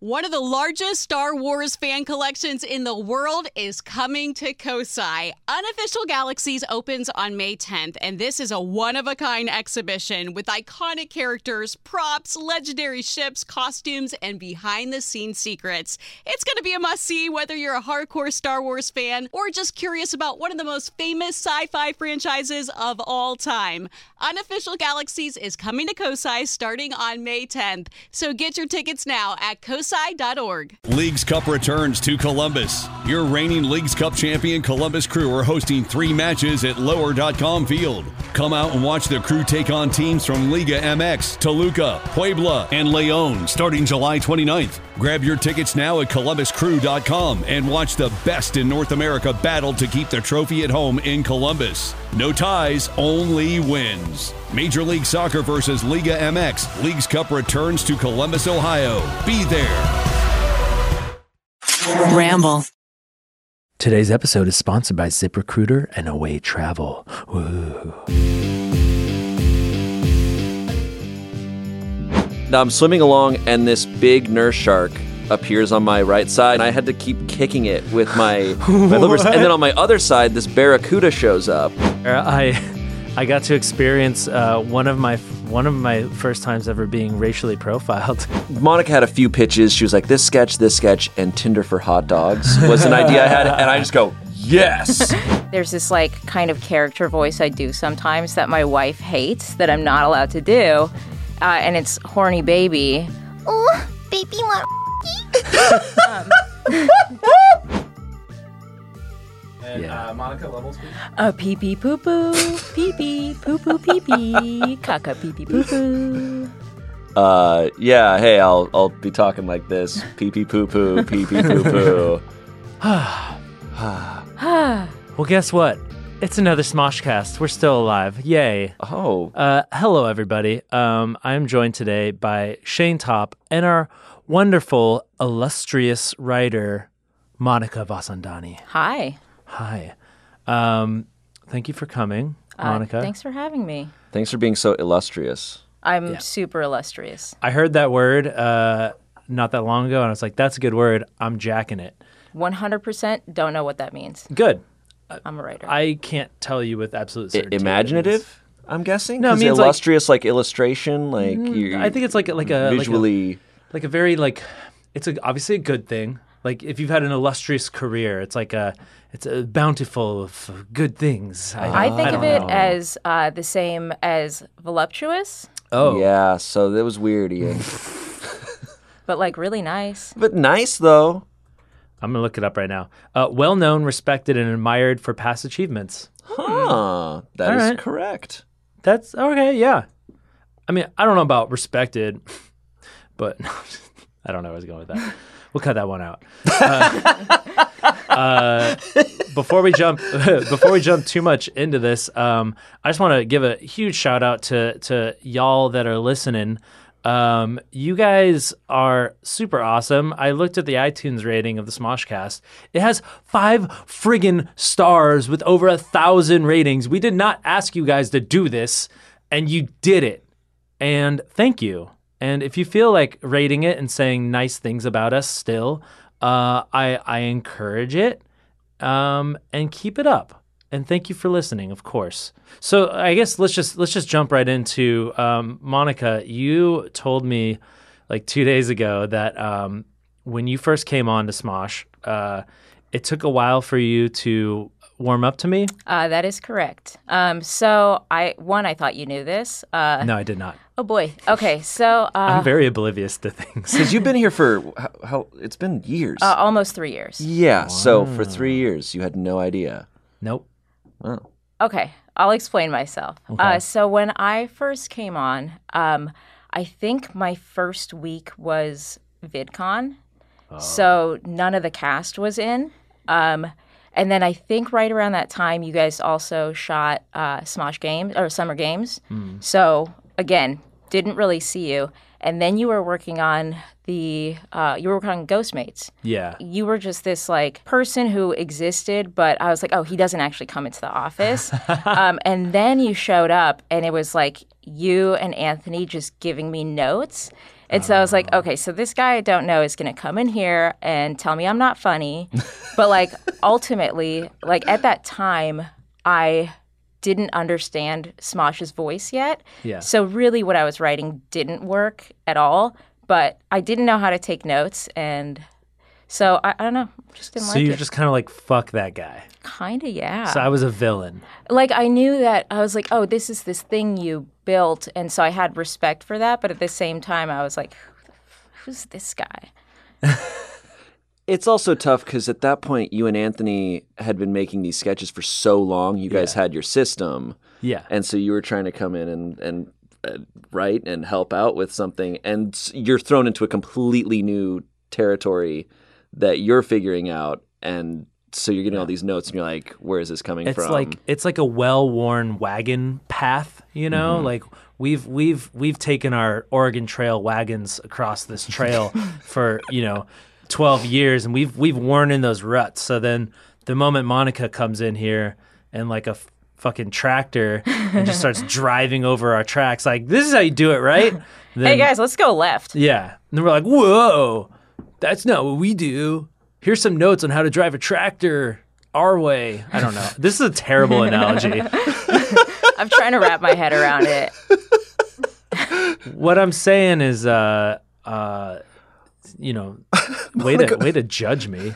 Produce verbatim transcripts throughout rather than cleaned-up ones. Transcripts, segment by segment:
One of the largest Star Wars fan collections in the world is coming to Kosai. Unofficial Galaxies opens on May tenth, and this is a one-of-a-kind exhibition with iconic characters, props, legendary ships, costumes, and behind-the-scenes secrets. It's going to be a must-see whether you're a hardcore Star Wars fan or just curious about one of the most famous sci-fi franchises of all time. Unofficial Galaxies is coming to Kosai starting on May tenth, so get your tickets now at kosai dot org. Leagues Cup returns to Columbus. Your reigning Leagues Cup champion Columbus Crew are hosting three matches at lower dot com Field. Come out and watch the Crew take on teams from Liga M X, Toluca, Puebla, and Leon starting July twenty-ninth. Grab your tickets now at columbus crew dot com and watch the best in North America battle to keep the trophy at home in Columbus. No ties, only wins. Major League Soccer versus Liga M X. Leagues Cup returns to Columbus, Ohio. Be there. Ramble. Today's episode is sponsored by ZipRecruiter and Away Travel. Woo. Now I'm swimming along and this big nurse shark appears on my right side and I had to keep kicking it with my, my livers. And then on my other side, this barracuda shows up. I I got to experience uh, one of my one of my first times ever being racially profiled. Monica had a few pitches. She was like, this sketch, this sketch, and Tinder for hot dogs was an idea I had. And I just go, yes. There's this like kind of character voice I do sometimes that my wife hates that I'm not allowed to do. Uh, and it's horny baby. Oh, baby want um, And Yeah. uh, Monica Levels, please. uh, pee pee poo poo, pee pee poo poo pee pee, caca pee pee poo poo. Uh, yeah, hey, I'll I'll be talking like this. Pee pee poo poo, pee pee poo poo. Well, guess what? It's another Smoshcast. We're still alive. Yay. Oh, Uh, hello, everybody. Um, I'm joined today by Shane Top and our wonderful, illustrious writer, Monica Vasandani. Hi. Hi. Um, thank you for coming, Uh, Monica. Thanks for having me. thanks for being so illustrious. I'm Yeah. super illustrious. I heard that word uh, not that long ago, and I was like, that's a good word. I'm jacking it. one hundred percent don't know what that means. Good. I'm a writer. I can't tell you with absolute I- certainty. what it imaginative, I'm guessing? No, it 'Cause means, like- illustrious, like, illustration, like, means. you I think it's like a- like a like a- visually... like a very like it's a, obviously a good thing. Like if you've had an illustrious career, it's like a it's a bountiful of good things. I think don't of it know. as uh, the same as voluptuous, oh Yeah, so that was weird, Ian. but like really nice. But nice, though. I'm gonna look it up right now. Uh, well known, respected, and admired for past achievements. Huh. That All is right. correct. That's okay. Yeah. I mean, I don't know about respected, but I don't know where I was going with that. We'll cut that one out. Uh, uh, before we jump, before we jump too much into this, um, I just want to give a huge shout out to to y'all that are listening. Um, you guys are super awesome. I looked at the iTunes rating of the Smoshcast. It has five friggin' stars with over a thousand ratings. We did not ask you guys to do this, and you did it. And thank you. And if you feel like rating it and saying nice things about us still, uh, I, I encourage it. Um, and keep it up. And thank you for listening, of course. So I guess let's just let's just jump right into um, Monica. You told me like two days ago that um, when you first came on to Smosh, uh, it took a while for you to warm up to me. Uh, that is correct. Um, so I one, I thought you knew this. Uh, No, I did not. Oh boy. Okay, so uh, I'm very oblivious to things. Because you've been here for, how, how it's been years. uh, almost three years. yeah, so for three years, you had no idea. Nope. Wow. Okay, I'll explain myself. Uh, so when I first came on, um, I think my first week was VidCon. So none of the cast was in. Um, and then I think right around that time, you guys also shot uh, Smosh Games or Summer Games. So again, didn't really see you. And then you were working on the uh, you were working on Ghostmates. Yeah. You were just this like person who existed, but I was like, oh, he doesn't actually come into the office. um, and then you showed up, and it was like you and Anthony just giving me notes. And so I was like, okay, so this guy I don't know is going to come in here and tell me I'm not funny. But like ultimately, like at that time, I didn't understand Smosh's voice yet. Yeah. So really what I was writing didn't work at all. But I didn't know how to take notes. And so I, I don't know, just didn't So like you're it. just kind of like, fuck that guy. Kind of, yeah. So I was a villain. Like I knew that I was like, oh, this is this thing you built, and so I had respect for that. But at the same time, I was like, Who the f- who's this guy? It's also tough because at that point, you and Anthony had been making these sketches for so long. You guys Yeah. had your system, Yeah. and so you were trying to come in and and uh, write and help out with something, and s- you're thrown into a completely new territory that you're figuring out, and so you're getting all these notes, and you're like, "Where is this coming It's from?" like it's like a well-worn wagon path, you know? Mm-hmm. Like we've we've we've taken our Oregon Trail wagons across this trail for, you know, twelve years, and we've we've worn in those ruts. So then the moment Monica comes in here and like a f- fucking tractor and just starts driving over our tracks, like, this is how you do it, right? Then, Hey guys, let's go left. yeah. And then we're like, whoa, that's not what we do. Here's some notes on how to drive a tractor our way. I don't know. This is a terrible analogy. I'm trying to wrap my head around it. What I'm saying is, uh, uh, you know, way to way to judge me.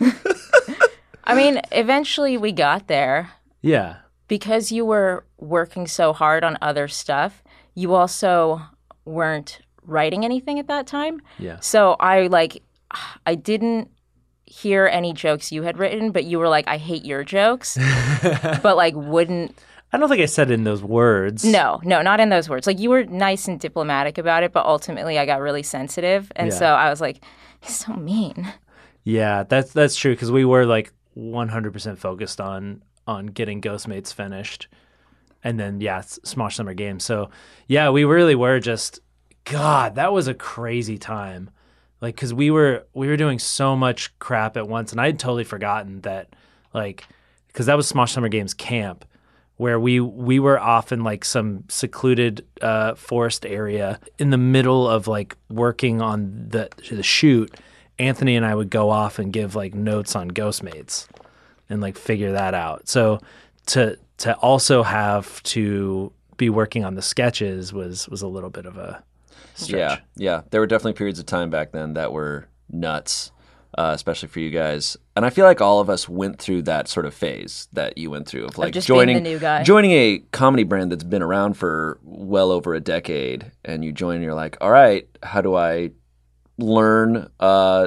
I mean, eventually we got there. Yeah. Because you were working so hard on other stuff, you also weren't writing anything at that time. Yeah. So I like, I didn't hear any jokes you had written, but you were like, I hate your jokes, but like wouldn't. I don't think I said it in those words. No, no, not in those words. Like you were nice and diplomatic about it, but ultimately I got really sensitive. And Yeah. so I was like, he's so mean. Yeah, that's that's true because we were like one hundred percent focused on on getting Ghostmates finished, and then yeah, S- Smosh Summer Games. So yeah, we really were just, God, that was a crazy time. Like, cause we were we were doing so much crap at once, and I had totally forgotten that, like, cause that was Smosh Summer Games camp, where we we were off in like some secluded uh, forest area in the middle of like working on the the shoot. Anthony and I would go off and give like notes on Ghostmates and like figure that out. So to to also have to be working on the sketches was was a little bit of a stretch. Yeah, yeah. There were definitely periods of time back then that were nuts, uh, especially for you guys. And I feel like all of us went through that sort of phase that you went through of like just being joining the new guy. joining a comedy brand that's been around for well over a decade, and you join and you're like, all right, how do I learn uh,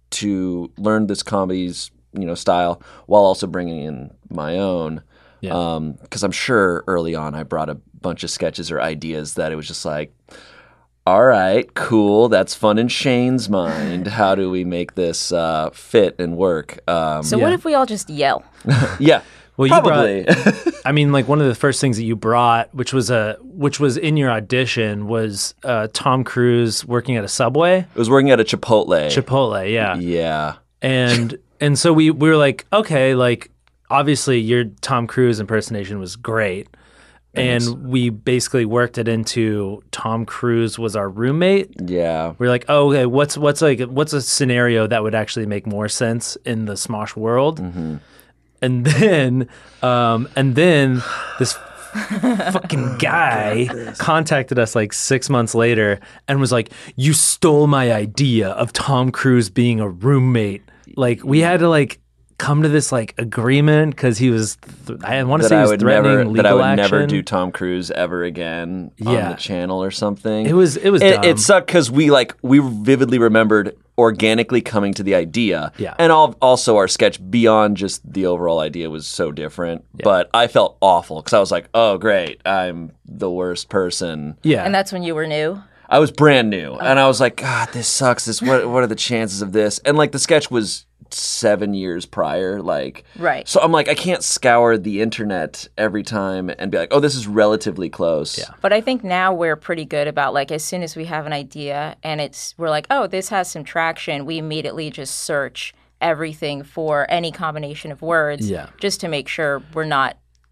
to learn this comedy's you know style while also bringing in my own? Yeah. Um, because I'm sure early on I brought a bunch of sketches or ideas that it was just like, all right, cool, that's fun in Shane's mind. How do we make this uh, fit and work? Um, So Yeah. what if we all just yell? yeah, Well, you probably. brought. I mean, like one of the first things that you brought, which was a which was in your audition, was uh, Tom Cruise working at a Subway, It was working at a Chipotle. Chipotle, yeah, Yeah. and and so we we were like, okay, like obviously your Tom Cruise impersonation was great. And we basically worked it into Tom Cruise was our roommate. Yeah. We're like, oh, okay, what's what's like what's a scenario that would actually make more sense in the Smosh world? Mm-hmm. And then, um, and then this fucking guy contacted us like six months later and was like, "You stole my idea of Tom Cruise being a roommate." Like we had to like come to this like agreement because he was. Th- I want to That say he I was would threatening never legal that I would action. never do Tom Cruise ever again on Yeah. the channel or something. It was it was It, dumb. it sucked because we like we vividly remembered organically coming to the idea, Yeah. and all, also our sketch beyond just the overall idea was so different. But I felt awful because I was like, "Oh, great, I'm the worst person." yeah, And that's when you were new. I was brand new, and I was like, "God, this sucks. This what what are the chances of this?" And like the sketch was seven years prior, like Right. So I'm like, I can't scour the internet every time and be like, "Oh, this is relatively close." Yeah. But I think now we're pretty good about like as soon as we have an idea and it's we're like, oh, this has some traction, we immediately just search everything for any combination of words Yeah. just to make sure we're not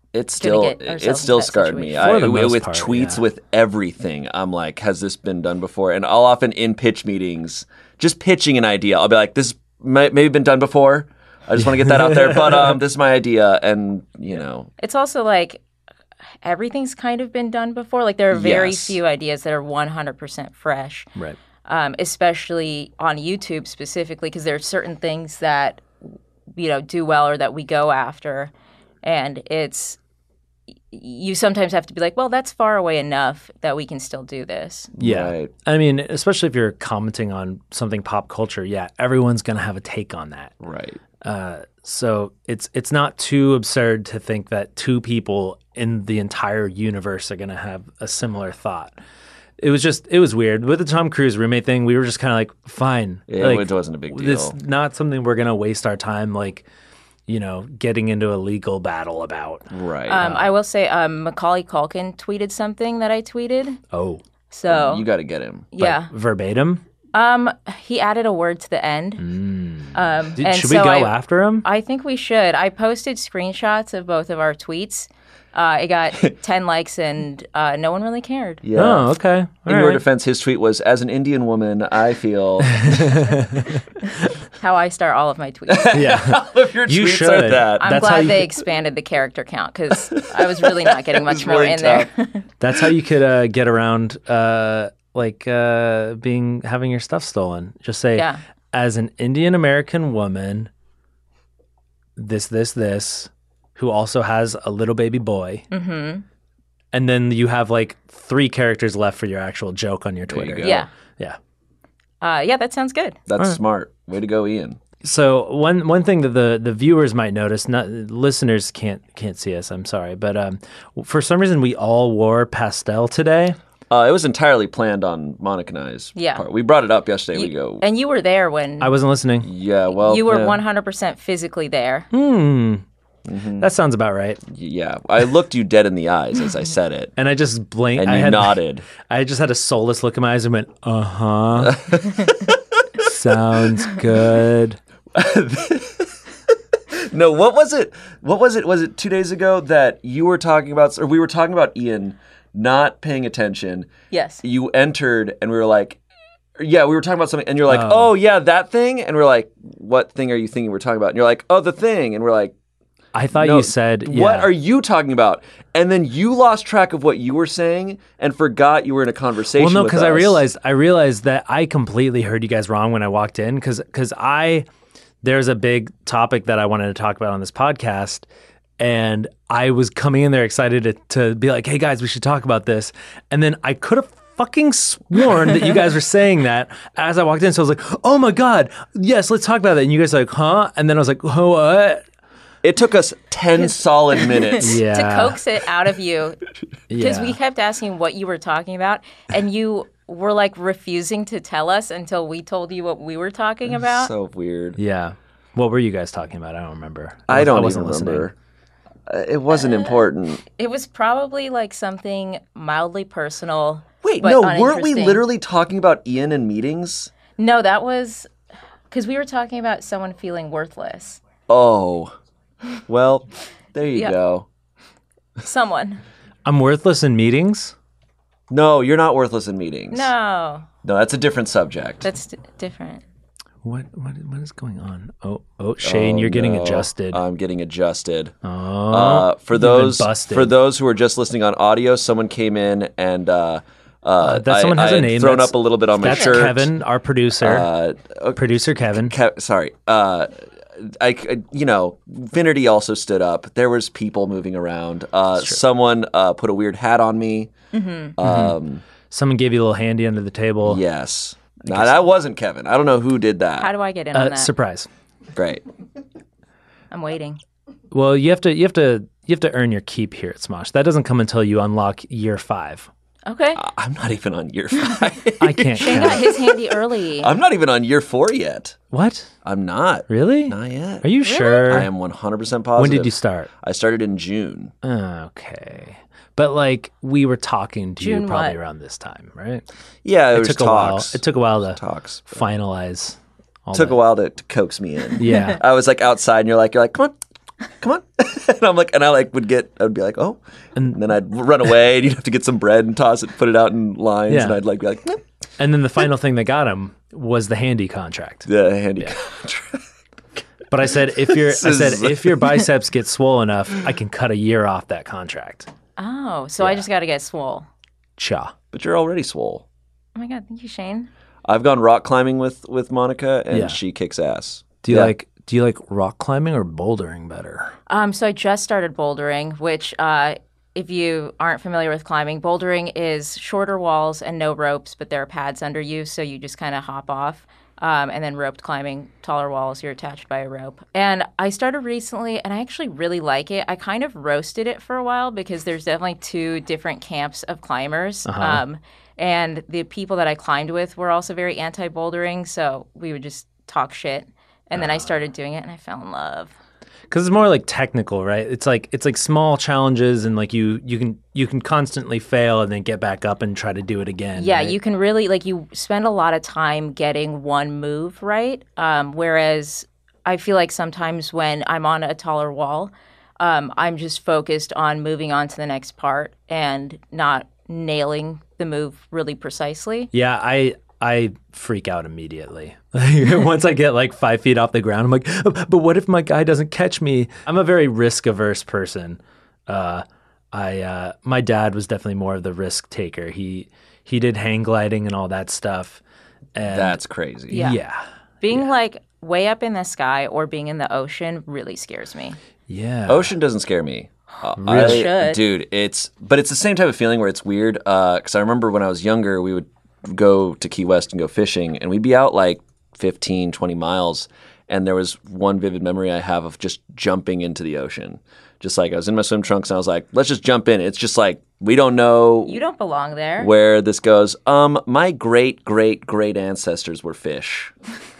It still get ourselves it still in that scarred me. situation. I, For the most with part, tweets, yeah. with everything, I'm like, has this been done before? And I'll often in pitch meetings, just pitching an idea, I'll be like, this may maybe been done before. I just want to get that out there, but um, this is my idea, and you know, It's also like everything's kind of been done before. Like there are very Yes. few ideas that are one hundred percent fresh, Right. um, especially on YouTube specifically, because there are certain things that you know do well or that we go after, and it's you sometimes have to be like, well, that's far away enough that we can still do this. Yeah. Right. I mean, especially if you're commenting on something pop culture, yeah, everyone's going to have a take on that. right. Uh, so it's it's not too absurd to think that two people in the entire universe are going to have a similar thought. It was just it was weird with the Tom Cruise roommate thing. We were just kind of like, fine, It, like, it wasn't a big It's deal. not something we're going to waste our time like, you know, getting into a legal battle about. Right. Um, I will say, um, Macaulay Culkin tweeted something that I tweeted. Oh, So you got to get him. yeah, verbatim. um, he added a word to the end. Um, Did, and should so we go I, after him? I think we should. I posted screenshots of both of our tweets. Uh, it got ten likes, and uh, no one really cared. Yeah. Oh, okay. In All your right. defense, his tweet was, "As an Indian woman, I feel." How I start all of my tweets. Yeah. All of your You tweets should. are that. I'm That's how glad you they could- expanded the character count because I was really not getting much more really in there. That's how you could uh, get around, uh, like uh, being having your stuff stolen. Just say, Yeah. as an Indian American woman, this, this, this, who also has a little baby boy, mm-hmm. and then you have like three characters left for your actual joke on your There you Twitter. go. Yeah. Yeah. Uh, yeah, that sounds good. That's smart. Way to go, Ian. So one one thing that the, the viewers might notice, not listeners can't can't see us. I'm sorry, but um, for some reason we all wore pastel today. Uh, it was entirely planned on Monica and I's Yeah. part. We brought it up yesterday. we You- go, And you were there when I wasn't listening. yeah, well, you were yeah, one hundred percent physically there. Hmm. Mm-hmm. That sounds about right. yeah. I looked you dead in the eyes as I said it, And I just blinked. and I you had, nodded. I just had a soulless look in my eyes and went, uh huh. Sounds good. No, what was it? What was it? Was it two days ago that you were talking about, or we were talking about Ian not paying attention? Yes. You entered, and we were like, yeah, we were talking about something, and you're like, oh, yeah, that thing? And we're like, what thing are you thinking we're talking about? And you're like, oh, the thing. And we're like, I thought no, you said, what yeah. are you talking about? And then you lost track of what you were saying and forgot you were in a conversation. Well, no, with because I us. realized I realized that I completely heard you guys wrong when I walked in. Because because I there's a big topic that I wanted to talk about on this podcast, and I was coming in there excited to, to be like, hey guys, we should talk about this, and then I could have fucking sworn that you guys were saying that as I walked in. So I was like, oh my god, yes, let's talk about that. And you guys were like, huh? And then I was like, oh, what? It took us ten solid minutes. Yeah. To coax it out of you because Yeah. we kept asking what you were talking about, and you were like refusing to tell us until we told you what we were talking about. So weird. Yeah. What were you guys talking about? I don't remember. I don't wasn't even listening. remember. Uh, it wasn't important. It was probably like something mildly personal. Wait, but no, weren't we uninteresting. literally talking about Ian in meetings? No, that was because we were talking about someone feeling worthless. Oh, well, there you Yeah. go. Someone. I'm worthless in meetings. No, you're not worthless in meetings. No, No, that's a different subject. that's d- different. What what what is going on? Oh oh, Shane, you're getting No, adjusted. I'm getting adjusted. oh, Uh, for you've been those busted. for those who are just listening on audio, someone came in and uh, uh, that I, someone has I a had name. thrown That's- up a little bit on my That's shirt. Kevin, our producer. Uh, okay, producer Kevin. Kev, sorry. Uh, I, I- you know, Finity also stood up. There was people moving around. Uh, someone uh, put a weird hat on me. Mm-hmm. Um, Someone gave you a little handy under the table. yes. Now, that wasn't Kevin. I don't know who did that. How do I get in on Uh, that? surprise. Great. I'm waiting. Well, you have to you have to you have to earn your keep here at Smosh. That doesn't come until you unlock year five. Okay. I'm not even on year five. I can't Shane got count. his handy early. I'm not even on year four yet. What? I'm not. Really? Not yet. Are you sure? I am one hundred percent positive. When did you start? I started in June. Okay. But like we were talking to June you probably what? around this time, right? Yeah, it, It was took a while. talks. It took a while to talks. finalize. All Took that. a while to, to coax me in. Yeah. I was like outside, and you're like, you're like, come on, come on. And I'm like, and I like would get, I'd be like, oh, and, and then I'd run away, and you'd have to get some bread and toss it, put it out in lines, Yeah. and I'd like be like, "Nope." And then the final thing that got him was the handy contract. Yeah, handy contract. But I said, if your I This said is- if your biceps get swollen enough, I can cut a year off that contract. Oh, so I just got to get swole. Cha. But you're already swole. Oh my God, thank you, Shane. I've gone rock climbing with with Monica, and Yeah. she kicks ass. Do you Yeah. like do you like rock climbing or bouldering better? Um, so I just started bouldering, which, uh, if you aren't familiar with climbing, bouldering is shorter walls and no ropes, but there are pads under you, so you just kind of hop off. Um, and then roped climbing, taller walls, you're attached by a rope. And I started recently, and I actually really like it. I kind of roasted it for a while because there's definitely two different camps of climbers. Uh-huh. Um, and the people that I climbed with were also very anti-bouldering, so we would just talk shit. And then I started doing it, and I fell in love. Because it's more like technical, right? It's like it's like small challenges, and like you you can you can constantly fail and then get back up and try to do it again. Yeah, right? you can really, like, you spend a lot of time getting one move right. Um, whereas I feel like sometimes when I'm on a taller wall, um, I'm just focused on moving on to the next part and not nailing the move really precisely. Yeah, I I freak out immediately. Once I get like five feet off the ground, I'm like, but what if my guy doesn't catch me? I'm a very risk averse person. Uh, I uh, my dad was definitely more of the risk taker. He he did hang gliding and all that stuff. And That's crazy. Yeah. yeah, Being like way up in the sky or being in the ocean really scares me. yeah. Ocean doesn't scare me. Uh, Really? I- Should. Dude, it's but it's the same type of feeling where it's weird. Because I remember when I was younger, we would go to Key West and go fishing, and we'd be out like fifteen, twenty miles. And there was one vivid memory I have of just jumping into the ocean. Just like I was in my swim trunks and I was like, let's just jump in. It's just like, we don't know You don't belong there. where this goes. Um, my great, great, great ancestors were fish.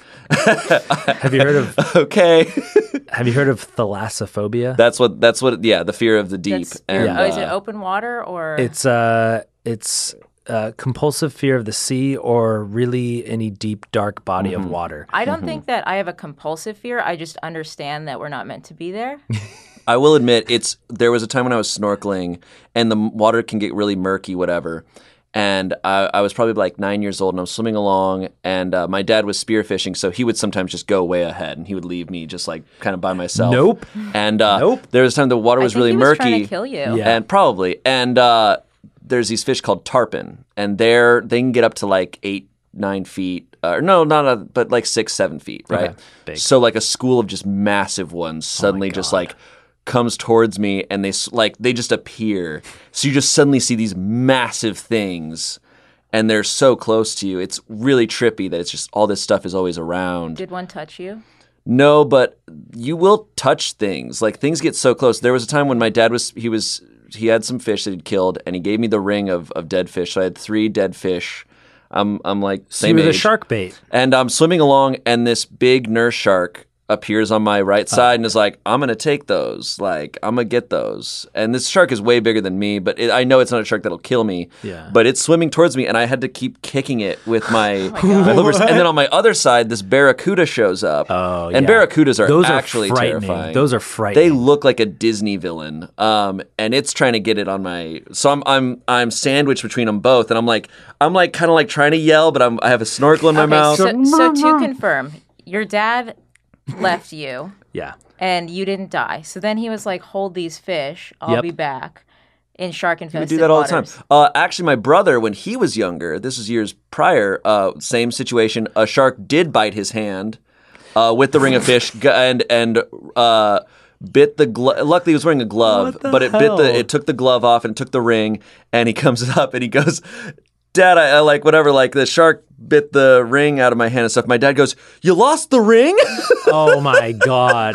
Have you heard of Okay. Have you heard of thalassophobia? That's what, that's what, yeah, the fear of the deep. That's- and, oh, is it uh, open water or? It's uh, it's uh, compulsive fear of the sea or really any deep, dark body Mm-hmm. of water. I don't think that I have a compulsive fear. I just understand that we're not meant to be there. I will admit, it's there was a time when I was snorkeling and the m- water can get really murky, whatever. And I, I was probably like nine years old and I'm swimming along and uh, my dad was spearfishing, so he would sometimes just go way ahead and he would leave me just like kind of by myself. Nope. And uh, Nope. there was a time the water was I think really he was murky. trying to kill you. Yeah. And probably. And uh, there's these fish called tarpon and they're they can get up to like eight, nine feet. Uh, no, not a, but like six, seven feet, right? Okay. Big. So like a school of just massive ones suddenly just like comes towards me and they s- like they just appear. So you just suddenly see these massive things and they're so close to you. It's really trippy that it's just all this stuff is always around. Did one touch you? No, but you will touch things. Like things get so close. There was a time when my dad was he was he had some fish that he'd killed and he gave me the ring of, of dead fish. So I had three dead fish. I'm I'm like So you same were the age. shark bait. And I'm swimming along, and this big nurse shark appears on my right side and is like, I'm going to take those. Like, I'm going to get those. And this shark is way bigger than me, but it, I know it's not a shark that'll kill me. Yeah. But it's swimming towards me, and I had to keep kicking it with my, God. my hoovers. And then on my other side, this barracuda shows up. Oh, And yeah. barracudas are Those actually are frightening. terrifying. Those are They frightening. look like a Disney villain, um, and it's trying to get it on my. So I'm I'm I'm sandwiched between them both, and I'm like I'm like kind of like trying to yell, but I'm I have a snorkel in my Okay, mouth. so, so to confirm, your dad left you Yeah. and you didn't die. So then he was like, hold these fish. I'll Yep. be back in shark We infested do that all the waters. time. Uh, actually, my brother, when he was younger, this was years prior, uh, same situation. A shark did bite his hand uh, with the ring of fish, g- and and uh, bit the glove. Luckily, he was wearing a glove, What the but it bit the. hell? It took the glove off and took the ring. And he comes up and he goes, "Dad, I, I like whatever. Like the shark bit the ring out of my hand and stuff." My dad goes, "You lost the ring?" Oh my god.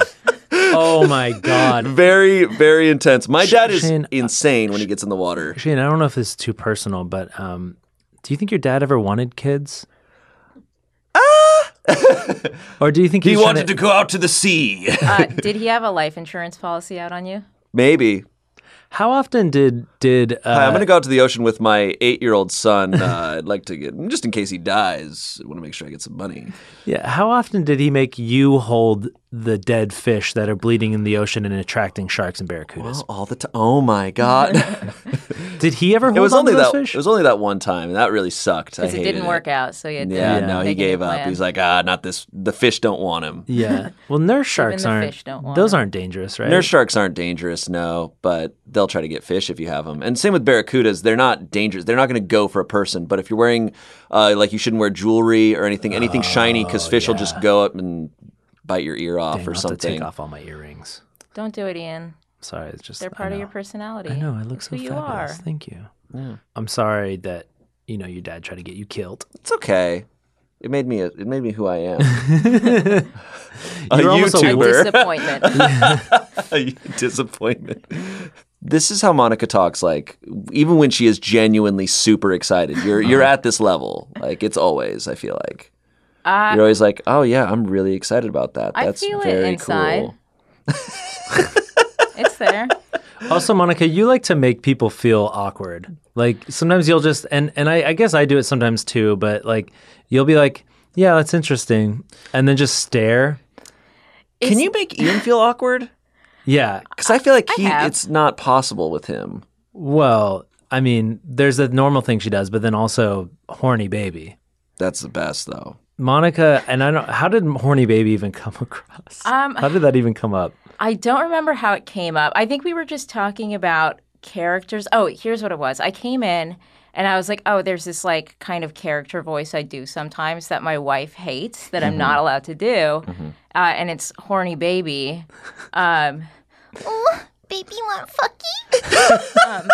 Oh my god. Very, very intense. My dad is Shane, insane when he gets in the water. Shane, I don't know if this is too personal, but um, do you think your dad ever wanted kids? Or do you think He he's trying wanted to go out to the sea. Uh, did he have a life insurance policy out on you? Maybe. How often did did uh, Hi, I'm going to go out to the ocean with my eight-year-old son. Uh, I'd like to get, just in case he dies, I want to make sure I get some money. yeah? How often did he make you hold the dead fish that are bleeding in the ocean and attracting sharks and barracudas. Well, all the time. Oh my god! Did he ever hold it was on only to those that. fish? It was only that one time, and that really sucked. I Because it hated didn't work out, so you had to Yeah, Yeah. no, he make a new gave up. plan. He's like, ah, not this. The fish don't want him. Yeah. Well, nurse sharks the aren't. fish don't want those it. aren't dangerous, right? Nurse sharks aren't dangerous, no, but they'll try to get fish if you have them. And same with barracudas. They're not dangerous. They're not going to go for a person. But if you're wearing, uh, like, you shouldn't wear jewelry or anything, anything shiny, because fish will just go up and bite your ear off Dang, or I'll have to something. take off all my earrings. Don't do it, Ian. Sorry, it's just They're I part of know. your personality. I know. I look It's so who you fabulous. are. Thank you. I'm sorry that you know your dad tried to get you killed. It's okay. It made me. A, it made me who I am. a You're almost a A YouTuber. disappointment. a disappointment. This is how Monica talks. Like, even when she is genuinely super excited, you're you're at this level. Like, it's always. I feel like Uh, you're always like, oh yeah, I'm really excited about that. I That's feel it very inside. cool. It's there. Also, Monica, you like to make people feel awkward. Like sometimes you'll just and and I, I guess I do it sometimes too. But like you'll be like, yeah, that's interesting, and then just stare. Can you make Ian feel awkward? Yeah. Because I feel like he, have. it's not possible with him. Well, I mean, there's a normal thing she does, but then also horny baby. That's the best though. Monica, and I don't. How did horny baby even come across? Um, how did that even come up? I don't remember how it came up. I think we were just talking about characters. Oh, here's what it was. I came in and I was like, oh, there's this like kind of character voice I do sometimes that my wife hates that I'm not allowed to do. Uh, and it's horny baby. Um, Ooh, baby want fucky?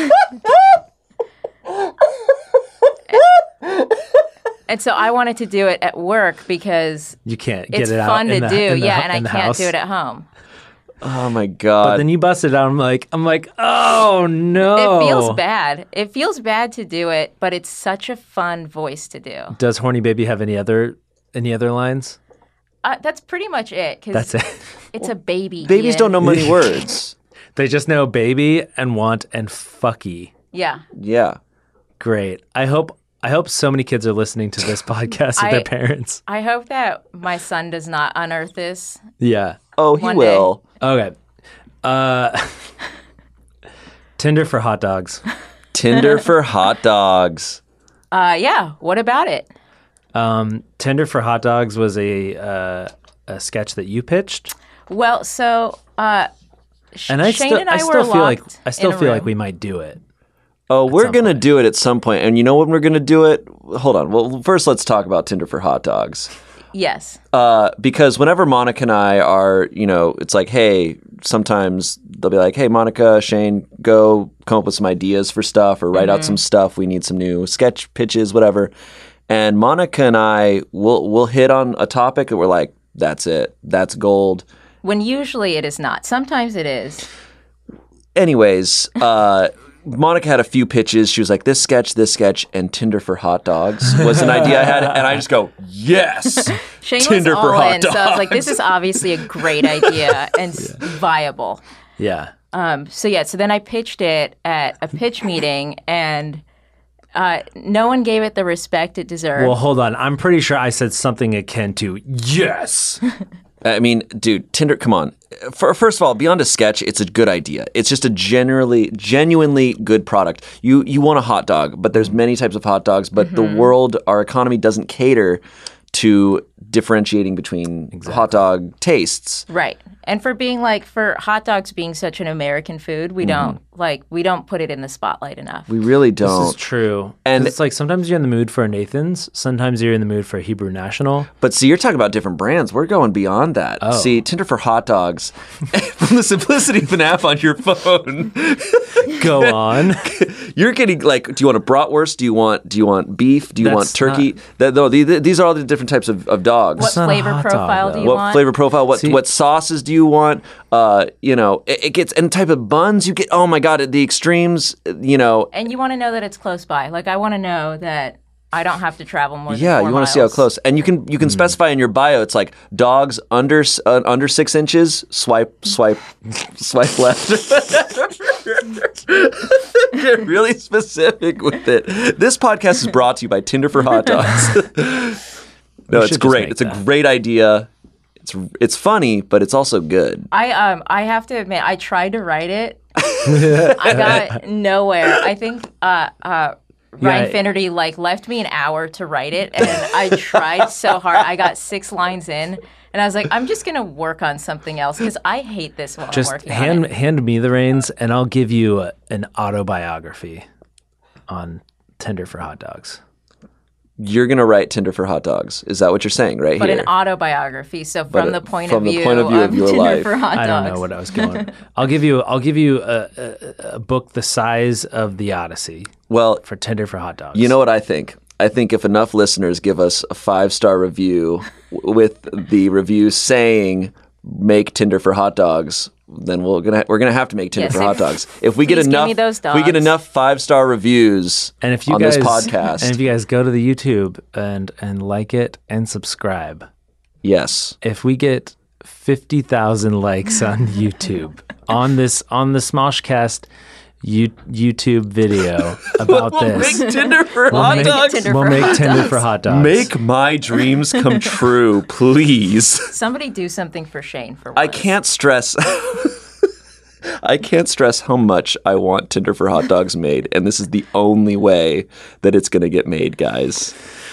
and so I wanted to do it at work because You can't get it's it out. fun in to the- do. in the Yeah, hu- and I in the can't house. do it at home. Oh my god. But then you busted out. I'm like, I'm like, oh no. It feels bad. It feels bad to do it, but it's such a fun voice to do. Does horny baby have any other any other lines? Uh, that's pretty much it. Cause That's it. It's a baby. Babies Ian. don't know many words. They just know baby and want and fucky. Yeah. Yeah. Great. I hope I hope so many kids are listening to this podcast with I- their parents. I hope that my son does not unearth this. Yeah. Oh, he One will. Okay. Uh, Tinder for hot dogs. Tinder for hot dogs. Uh, yeah. What about it? Um, Tinder for hot dogs was a uh, a sketch that you pitched, Well, so uh, Sh- and I Shane still and I, I still were feel like locked I still in a feel like room. we might do it. Oh, we're some going to point. do it at some point. And you know when we're going to do it? Hold on. Well, first let's talk about Tinder for hot dogs. Yes. Uh, because whenever Monica and I are, you know, it's like, hey, sometimes they'll be like, hey, Monica, Shane, go come up with some ideas for stuff or write out some stuff. We need some new sketch pitches, whatever. And Monica and I will will hit on a topic and we're like, that's it. That's gold. When usually it is not. Sometimes it is. Anyways, uh, Monica had a few pitches. She was like, this sketch, this sketch, and Tinder for hot dogs was an idea I had. And I just go, yes. Shane Tinder was for all hot in, so I was like, dogs. this is obviously a great idea and s viable. Yeah. Um, so yeah, so then I pitched it at a pitch meeting, and uh, no one gave it the respect it deserved. Well, hold on. I'm pretty sure I said something akin to yes. I mean, dude, Tinder, come on. For, first of all, beyond a sketch, it's a good idea. It's just a generally, genuinely good product. You you want a hot dog, but there's many types of hot dogs, but the world, our economy doesn't cater to differentiating between hot dog tastes. Right. And for being like, for hot dogs being such an American food, we don't like, we don't put it in the spotlight enough. We really This don't. is true. And- And it's like sometimes you're in the mood for a Nathan's, sometimes you're in the mood for a Hebrew National. But see, you're talking about different brands. We're going beyond that. Oh. See, Tinder for hot dogs, from the simplicity of an app on your phone, Go on. you're getting like, do you want a bratwurst? Do you want do you want beef? Do you want That's turkey? That, no, the, these are all the different types of, of dogs. What not a flavor hot dog, profile do though. you What want? flavor profile? What See- what sauces do you want? Uh, you know, it, it gets and type of buns you get. Oh my god, at the extremes, you know. And you want to know that it's close by. Like, I want to know that I don't have to travel more than Yeah, four you want to see how miles. close, and you can you can specify in your bio. It's like dogs under s- uh, under six inches. Swipe, swipe, swipe left. Get really specific with it. This podcast is brought to you by Tinder for hot dogs. No, We it's should just great. make It's a that. great idea. It's it's funny, but it's also good. I um I have to admit, I tried to write it. I got nowhere. I think uh uh Ryan Yeah. Finnerty like left me an hour to write it, and I tried so hard. I got six lines in, and I was like, I'm just gonna work on something else because I hate this while Just I'm working hand on it. hand me the reins, and I'll give you a, an autobiography on Tinder for hot dogs. You're gonna write Tinder for hot dogs. Is that what you're saying right But here? an autobiography, so But from it- the point from of the view point of view of your Tinder life. for hot I dogs. don't know what I was going. I'll give you. I'll give you a, a, a book the size of the Odyssey well, for Tinder for hot dogs. you know what I think? I think if enough listeners give us a five star review w- with the review saying "make Tinder for hot dogs," then we're gonna we're gonna have to make Tinder Yes, for if- hot dogs. If we get please give enough, me those if we get dogs. enough five star reviews and if you on guys this podcast, and if you guys go to the YouTube and and like it and subscribe, yes, if we get fifty thousand likes on YouTube on this on the Smoshcast you, YouTube video about we'll this, make Tinder for we'll hot make, dogs. Tinder we'll for make hot Tinder dogs. for hot dogs. Make my dreams come true, please. Somebody do something for Shane for once. I can't stress. I can't stress how much I want Tinder for hot dogs made, and this is the only way that it's going to get made, guys.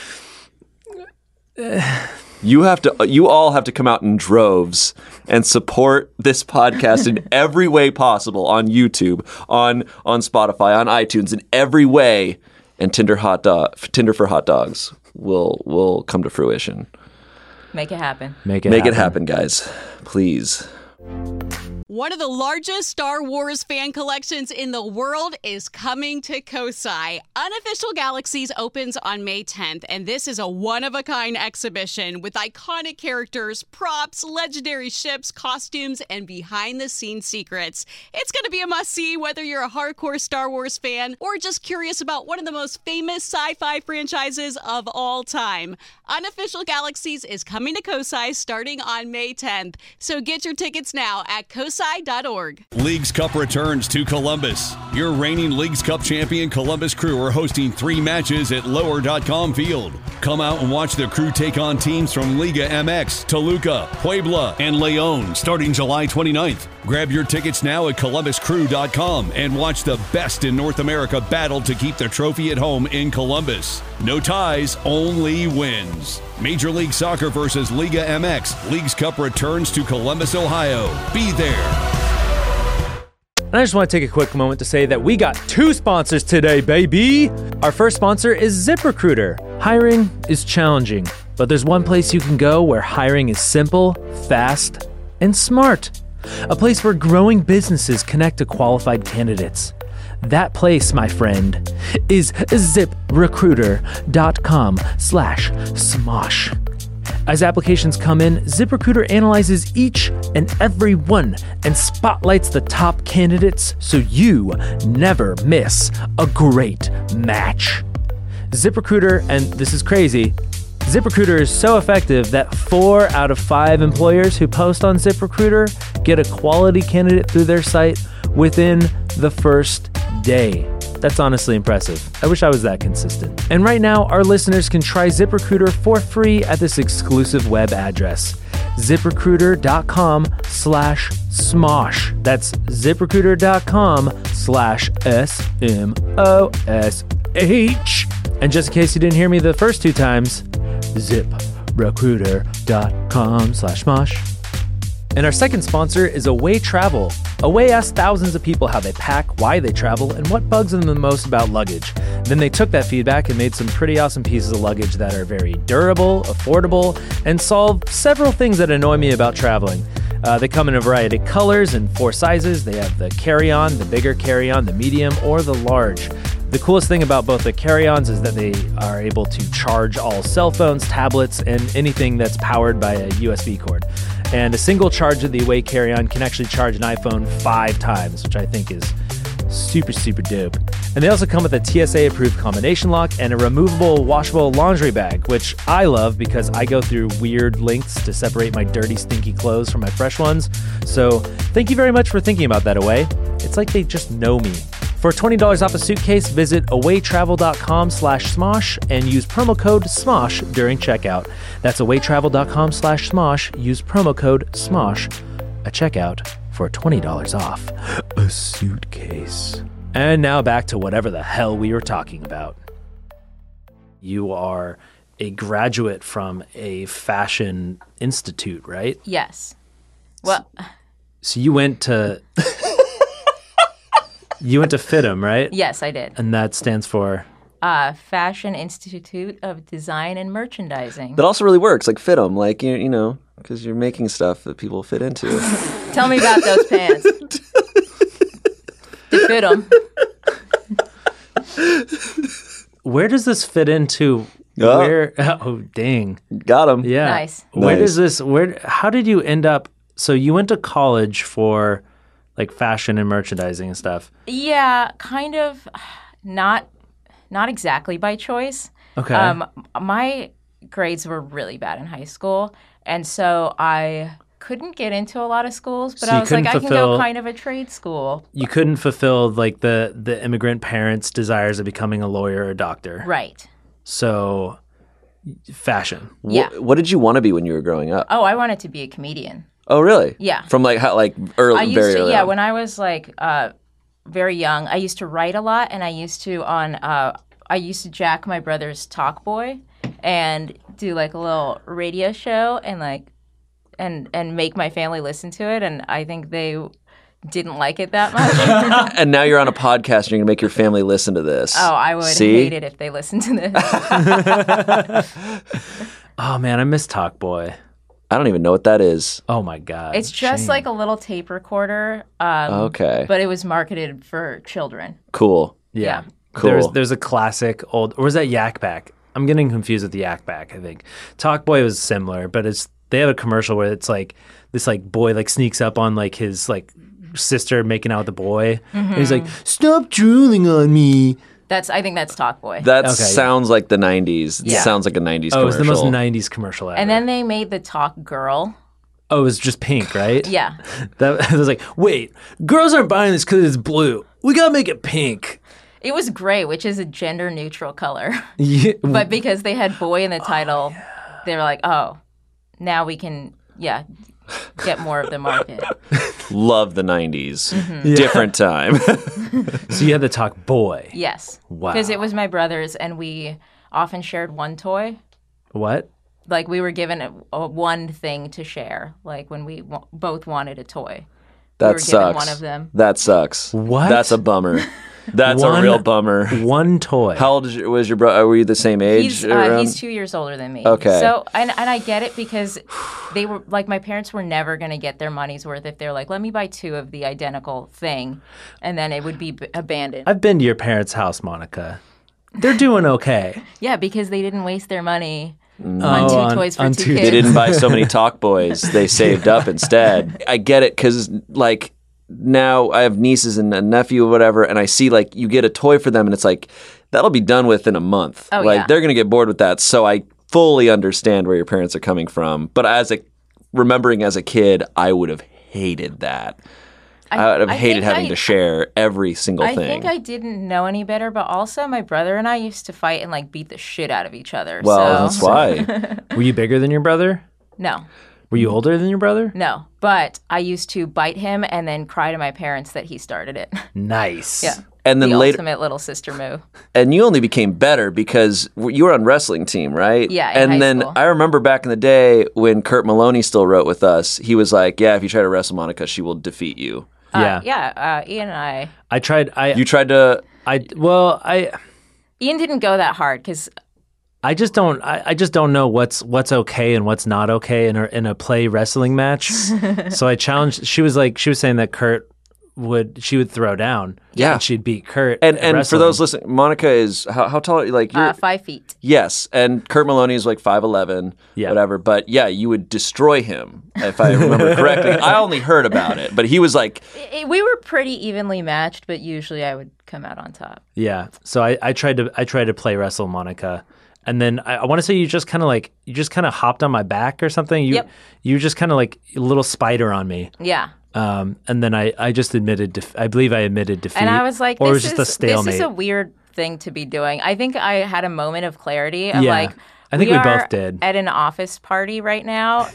You have to. You all have to come out in droves and support this podcast in every way possible on YouTube, on on Spotify, on iTunes, in every way, and Tinder hot dog, Tinder for hot dogs will will come to fruition. Make it happen. Make it Make happen. it happen, guys. Please. One of the largest Star Wars fan collections in the world is coming to Kosai. Unofficial Galaxies opens on May tenth, and this is a one-of-a-kind exhibition with iconic characters, props, legendary ships, costumes, and behind-the-scenes secrets. It's going to be a must-see whether you're a hardcore Star Wars fan or just curious about one of the most famous sci-fi franchises of all time. Unofficial Galaxies is coming to Kosai starting on May tenth, so get your tickets now at kosai dot org. Leagues Cup returns to Columbus. Your reigning Leagues Cup champion Columbus Crew are hosting three matches at lower dot com field. Come out and watch the Crew take on teams from Liga M X, Toluca, Puebla, and Leon starting July twenty-ninth. Grab your tickets now at columbus crew dot com and watch the best in North America battle to keep the trophy at home in Columbus. No ties, only wins. Major League Soccer versus Liga M X. Leagues Cup returns to Columbus, Ohio. Be there. And I just want to take a quick moment to say that we got two sponsors today, baby. Our first sponsor is ZipRecruiter. Hiring is challenging, but there's one place you can go where hiring is simple, fast, and smart. A place where growing businesses connect to qualified candidates. That place, my friend, is ziprecruiter.com slash smosh. As applications come in, ZipRecruiter analyzes each and every one and spotlights the top candidates so you never miss a great match. ZipRecruiter, and this is crazy, ZipRecruiter is so effective that four out of five employers who post on ZipRecruiter get a quality candidate through their site within the first day. That's honestly impressive. I wish I was that consistent. And right now, our listeners can try ZipRecruiter for free at this exclusive web address, ziprecruiter.com slash smosh. That's ziprecruiter.com slash S M O S H. And just in case you didn't hear me the first two times, ziprecruiter.com slash smosh. And our second sponsor is Away Travel. Away asked thousands of people how they pack, why they travel, and what bugs them the most about luggage. Then they took that feedback and made some pretty awesome pieces of luggage that are very durable, affordable, and solve several things that annoy me about traveling. Uh, they come in a variety of colors and four sizes. They have the carry-on, the bigger carry-on, the medium, or the large. The coolest thing about both the carry-ons is that they are able to charge all cell phones, tablets, and anything that's powered by a U S B cord. And a single charge of the Away carry-on can actually charge an iPhone five times, which I think is super, super dope. And they also come with a T S A-approved combination lock and a removable, washable laundry bag, which I love because I go through weird lengths to separate my dirty, stinky clothes from my fresh ones. So thank you very much for thinking about that, Away. It's like they just know me For twenty dollars off a suitcase, visit awaytravel.com slash smosh and use promo code SMOSH during checkout. That's awaytravel.com slash smosh. Use promo code SMOSH at checkout for twenty dollars off a suitcase. And now back to whatever the hell we were talking about. You are a graduate from a fashion institute, right? Yes. Well, So you went to you went to FITM, right? yes, I did. And that stands for Uh, Fashion Institute of Design and Merchandising. That also really works, like fit them, like you, you know, because you're making stuff that people fit into. Tell me about those pants. To fit them. where does this fit into Oh. where oh dang. Got them. Yeah. Nice. Where Nice. does this where how did you end up so you went to college for like fashion and merchandising and stuff. Yeah, kind of not not exactly by choice. Okay. Um, my grades were really bad in high school, and so I couldn't get into a lot of schools, but So I you was like, I couldn't can go fulfill- kind of a trade school. You couldn't fulfill like the the immigrant parents' desires of becoming a lawyer or a doctor. Right. So fashion. Yeah. What, what did you want to be when you were growing up? Oh, I wanted to be a comedian. Oh, really? Yeah. From like how like early, I used very to, early yeah, on. when I was like uh, very young, I used to write a lot, and I used to on, uh, I used to jack my brother's Talkboy and do like a little radio show and like, and and make my family listen to it, and I think they didn't like it that much. And now you're on a podcast and you're gonna make your family listen to this. Oh, I would See? hate it if they listened to this. Oh man, I miss Talkboy. I don't even know what that is. Oh my god. It's just Shame. like a little tape recorder. Um, Okay. But it was marketed for children. Cool. Yeah. Cool. There's there's a classic old or was that Yak Back? I'm getting confused with the Yak Back, I think. Talkboy was similar, but it's they have a commercial where it's like this like boy like sneaks up on like his like sister making out with the boy. And he's like, "Stop drooling on me." That's I think that's Talkboy. That Okay, sounds like the nineties. It Yeah. sounds like a nineties Oh, it was commercial. the most nineties commercial ever. And then they made the Talk Girl. oh, it was just pink, right? Yeah. That I was like, wait, girls aren't buying this because it's blue. We gotta make it pink. It was gray, which is a gender neutral color. Yeah. But because they had boy in the title, they were like, oh, now we can, yeah, get more of the market. Love the nineties. Mm-hmm. Different time. So you had to talk boy. Yes. Wow. Because it was my brother's, and we often shared one toy. What? Like we were given a, a one thing to share, like when we w- both wanted a toy. That we were sucks. given one of them. That sucks. What? That's a bummer. That's One- a real bummer. One toy. How old is your, was your brother? Were you the same age? He's uh, around? he's two years older than me. Okay. So and and I get it because they were like my parents were never going to get their money's worth if they're like, let me buy two of the identical thing, and then it would be b- abandoned. I've been to your parents' house, Monica. They're doing okay. Yeah, because they didn't waste their money Mm. on two Oh, on- toys for on two two- kids. They didn't buy so many Talk Boys. They saved up instead. I get it because, like, now I have nieces and a nephew or whatever, and I see, like, you get a toy for them, and it's like, that'll be done with in a month. Oh, like, yeah. they're going to get bored with that. So I fully understand where your parents are coming from. But as a, remembering as a kid, I would have hated that. I, would have I hated think having I- to share every single I thing. think I didn't know any better, but also my brother and I used to fight and like beat the shit out of each other. well, so. that's why. Were you bigger than your brother? No, Were you older than your brother? no. But I used to bite him and then cry to my parents that he started it. Nice. Yeah. And then the later, ultimate little sister move. and you only became better because you were on wrestling team, right? Yeah, in And high then school. I remember back in the day when Kurt Maloney still wrote with us, he was like, "Yeah, if you try to wrestle Monica, she will defeat you." Yeah. Uh, yeah, uh, Ian and I. I tried. I. You tried to. I. Well, I. Ian didn't go that hard because I just don't. I, I just don't know what's what's okay and what's not okay in a in a play wrestling match. So I challenged. She was like, she was saying that Kurt would she would throw down. Yeah. And she'd beat Kurt. And at and for wrestling. those listening, Monica is how, how tall? Like you're uh, five feet. yes, and Kurt Maloney is like five eleven, Yeah. whatever. But yeah, you would destroy him if I remember correctly. I only heard about it, but he was like, I- I- we were pretty evenly matched, but usually I would come out on top. Yeah. So I, I tried to I tried to play wrestle Monica. And then I, I want to say you just kind of like you just kind of hopped on my back or something. You Yep. you just kind of like a little spider on me. Yeah. Um, and then I, I just admitted, def- I believe I admitted defeat. And I was like, or it this, was just is, a stalemate. this is a weird thing to be doing. I think I had a moment of clarity. I'm Yeah, like, I think we are both did. At an office party right now.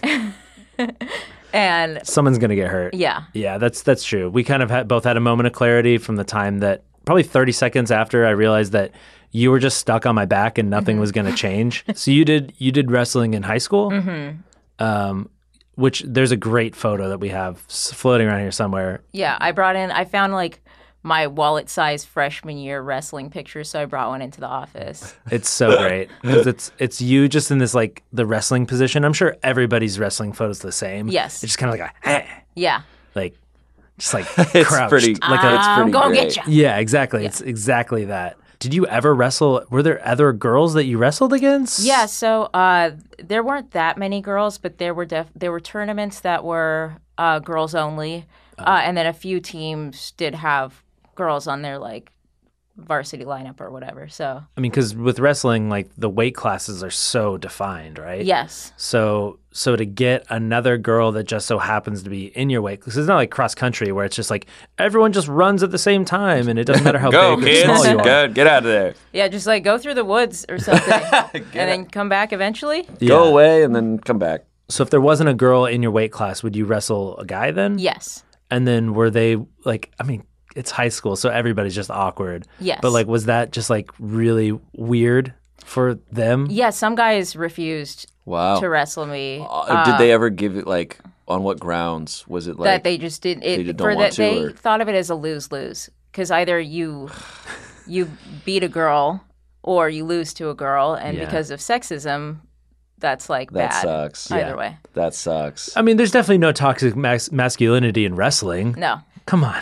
And Someone's going to get hurt. yeah. Yeah, that's that's true. We kind of had, both had a moment of clarity from the time that probably thirty seconds after I realized that you were just stuck on my back and nothing Mm-hmm. was going to change. So you did you did wrestling in high school, Mm-hmm. um, which there's a great photo that we have s- floating around here somewhere. Yeah. I brought in, I found like my wallet size freshman year wrestling picture. So I brought one into the office. It's so great because it's it's you just in this like the wrestling position. I'm sure everybody's wrestling photo's the same. Yes. It's just kind of like a Yeah. like just like It's crouched. pretty. like it's a, I'm pretty gonna great. get you. yeah, exactly. It's exactly that. Did you ever wrestle? Were there other girls that you wrestled against? Yeah, so uh, there weren't that many girls, but there were def- there were tournaments that were uh, girls only, uh, and then a few teams did have girls on their like varsity lineup or whatever. So I mean, because with wrestling, like the weight classes are so defined, right? yes, So, so to get another girl that just so happens to be in your weight, because it's not like cross country where it's just like everyone just runs at the same time, and it doesn't matter how Go, big or kids. small you are. Go, get out of there. yeah, just like go through the woods or something, and then come back eventually. Yeah. Go away and then come back. So, if there wasn't a girl in your weight class, would you wrestle a guy then? Yes, And then were they like? I mean, it's high school, so everybody's just awkward. yes, But like, was that just like really weird for them? yeah. Some guys refused Wow. to wrestle me. Uh, did they ever give it like on what grounds? Was it like that they just didn't. It, they just for don't the, want to, they or- thought of it as a lose lose because either you you beat a girl or you lose to a girl, and Yeah. because of sexism, that's like that bad. sucks? Either Yeah. way, That sucks. I mean, there's definitely no toxic mas- masculinity in wrestling. no. Come on.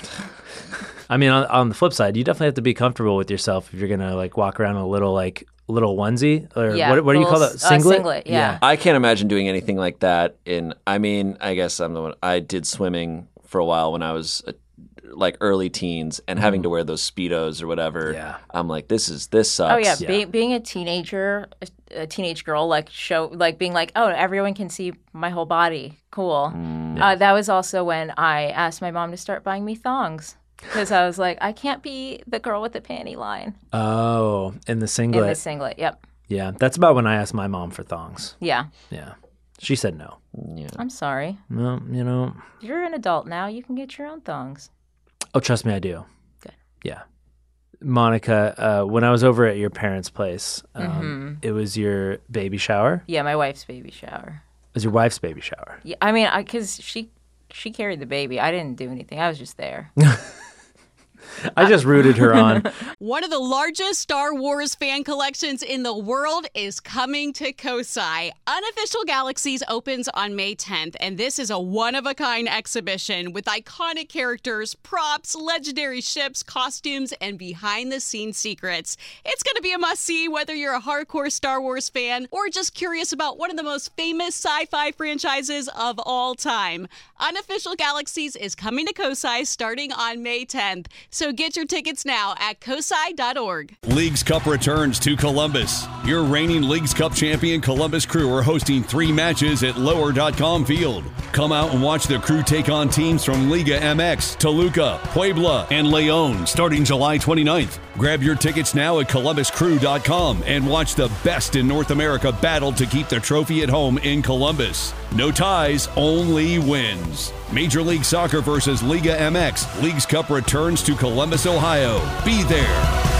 I mean, on, on the flip side, you definitely have to be comfortable with yourself if you're gonna like walk around in a little like little onesie or Yeah, what, what do you call little that? s- uh, Singlet. singlet, yeah. I can't imagine doing anything like that. In I mean, I guess I'm the one. I did swimming for a while when I was uh like early teens, and having to wear those speedos or whatever. Yeah. I'm like, this is this sucks. Oh yeah, Yeah. Be, being a teenager, a, a teenage girl, like show, like being like, oh, everyone can see my whole body. Cool. Mm, Uh, that was also when I asked my mom to start buying me thongs because I was like, I can't be the girl with the panty line Oh, in the singlet. in the singlet. Yep. Yeah, that's about when I asked my mom for thongs. Yeah. Yeah, she said no. I'm sorry. Well, you know. You're an adult now. You can get your own thongs. Oh, trust me, I do. Good. Yeah. Monica, uh, when I was over at your parents' place, um, Mm-hmm. it was your baby shower. Yeah, my wife's baby shower. It was your wife's baby shower. Yeah, I mean, because she she carried the baby. I didn't do anything. I was just there. I just rooted her on. One of the largest Star Wars fan collections in the world is coming to Kosai. Unofficial Galaxies opens on May tenth, and this is a one-of-a-kind exhibition with iconic characters, props, legendary ships, costumes, and behind-the-scenes secrets. It's going to be a must-see whether you're a hardcore Star Wars fan or just curious about one of the most famous sci-fi franchises of all time. Unofficial Galaxies is coming to Kosai starting on May tenth. So get your tickets now at kosai dot org. Leagues Cup returns to Columbus. Your reigning Leagues Cup champion Columbus Crew are hosting three matches at lower dot com field. Come out and watch the Crew take on teams from Liga M X, Toluca, Puebla, and Leon starting July twenty-ninth. Grab your tickets now at columbus crew dot com and watch the best in North America battle to keep the trophy at home in Columbus. No ties, only wins. Major League Soccer versus Liga M X. Leagues Cup returns to Columbus, Ohio. Be there.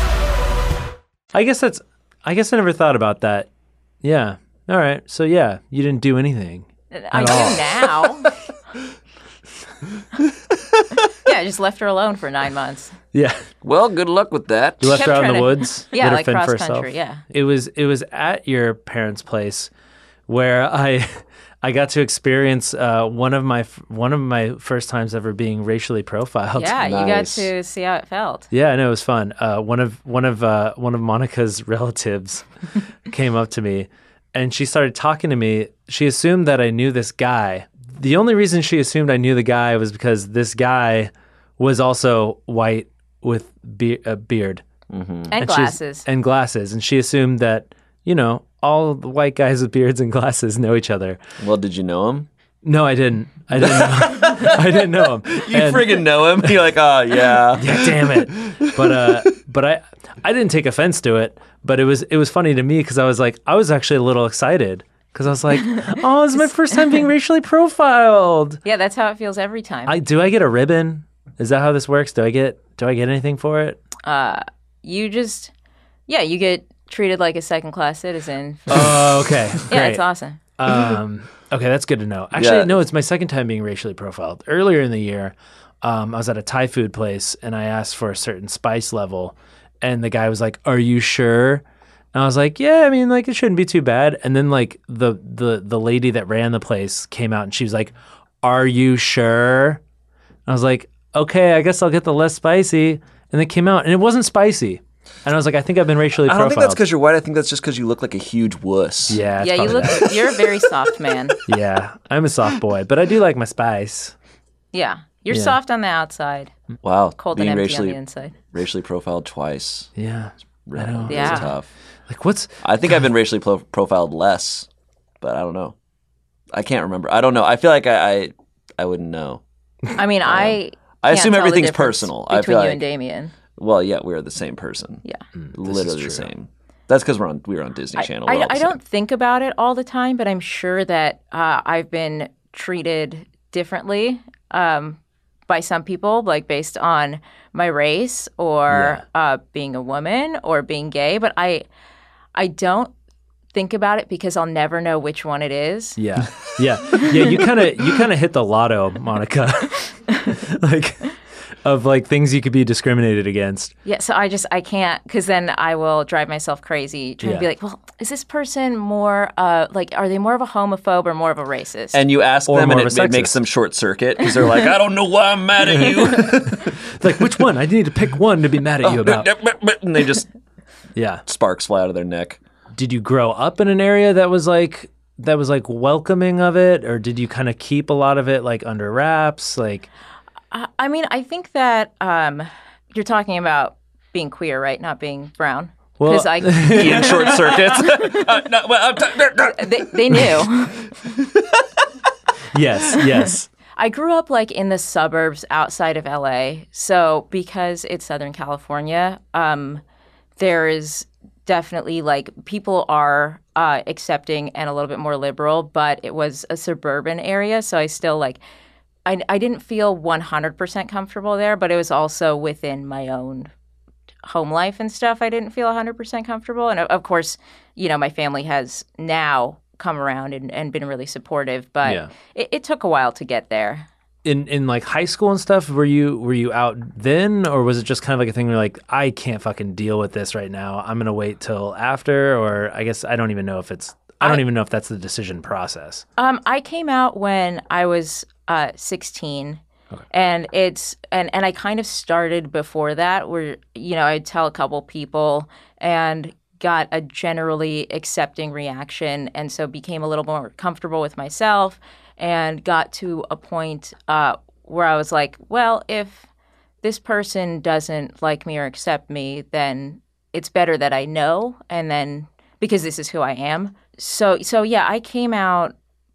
I guess that's. I guess I never thought about that. Yeah. All right. So yeah, you didn't do anything. I do now. Yeah, I just left her alone for nine months. Yeah. Well, good luck with that. You left Kept her out in trying the to- woods. Yeah, let her like fend for cross country, herself? yeah. It was it was at your parents' place where I I got to experience uh, one of my f- one of my first times ever being racially profiled. Yeah, you got Nice. to see how it felt. Yeah, I know it was fun. Uh, one of one of uh, one of Monica's relatives came up to me, and she started talking to me. She assumed that I knew this guy. The only reason she assumed I knew the guy was because this guy was also white with be- a beard And, she's- glasses. and glasses, and she assumed that you know all the white guys with beards and glasses know each other. Well, did you know him? No, I didn't. I didn't know. I didn't know him. You And- friggin' know him. You're like, oh yeah. Yeah, damn it. But uh, but I I didn't take offense to it. But it was it was funny to me because I was like I was actually a little excited because I was like, oh, this is my first time being racially profiled. Yeah, that's how it feels every time. I do I get a ribbon? Is that how this works? Do I get do I get anything for it? you just, yeah, you get treated like a second class citizen. For, Oh, okay. yeah, Great. it's awesome. Um, okay, that's good to know. Actually, Yeah. no, it's my second time being racially profiled. Earlier in the year, um, I was at a Thai food place and I asked for a certain spice level, and the guy was like, "Are you sure?" And I was like, "Yeah, I mean, like it shouldn't be too bad." And then like the the the lady that ran the place came out and she was like, "Are you sure?" And I was like, "Okay, I guess I'll get the less spicy." And they came out and it wasn't spicy. And I was like, "I think I've been racially I profiled." don't think that's because you're white. I think that's just because you look like a huge wuss. Yeah, it's Yeah, you probably look, that. you're a very soft man. Yeah, I'm a soft boy, but I do like my spice. Yeah, you're Yeah. soft on the outside, Wow. cold Being and empty racially on the inside. racially profiled twice. Yeah. Really, know. really Yeah. tough. Like what's I think I've been racially pro- profiled less, but I don't know. I can't remember. I don't know. I feel like I I, I wouldn't know. I mean, I. I can't assume tell the everything's difference personal. I between feel you like- and Damien. Well, yeah, we're the same person. Yeah. Literally is the true. same. That's because we're on we were on Disney Channel. We're I, all the I same. don't think about it all the time, but I'm sure that uh, I've been treated differently um, by some people, like based on my race or uh, being a woman or being gay. But I, I don't think about it because I'll never know which one it is. yeah. Yeah. Yeah, you kind of you kind of hit the lotto, Monica. like of like things you could be discriminated against. Yeah, so I just I can't because then I will drive myself crazy trying to be Yeah. like, well, is this person more uh, like are they more of a homophobe or more of a racist? And you ask Or them, and more it, of a it makes sexist. them short circuit because they're like, I don't know why I'm mad at you. It's like which one? I need to pick one to be mad at you about. and they just Yeah. sparks fly out of their neck. Did you grow up in an area that was like that was like welcoming of it, or did you kind of keep a lot of it like under wraps? Like I I mean, I think that um, you're talking about being queer, right? Not being brown. Well- Because I, Ian short circuits. Uh, no, well, uh, they, they knew. yes, yes. I grew up like in the suburbs outside of L A. So because it's Southern California, um, there is definitely like people are uh, accepting and a little bit more liberal, but it was a suburban area. So I still like, I, I didn't feel one hundred percent comfortable there, but it was also within my own home life and stuff. I didn't feel one hundred percent comfortable. And of- of course, you know, my family has now come around and, and been really supportive, but Yeah. it, it took a while to get there. In in like high school and stuff, were you were you out then, or was it just kind of like a thing where you're like, I can't fucking deal with this right now. I'm gonna wait till after, or I guess I don't even know if it's I don't I- even know if that's the decision process. Um, I came out when I was uh, sixteen, and it's and and I kind of started before that. Where you know I'd tell a couple people and got a generally accepting reaction, and so became a little more comfortable with myself, and got to a point uh, where I was like, well, if this person doesn't like me or accept me, then it's better that I know, and then because this is who I am. So so yeah, I came out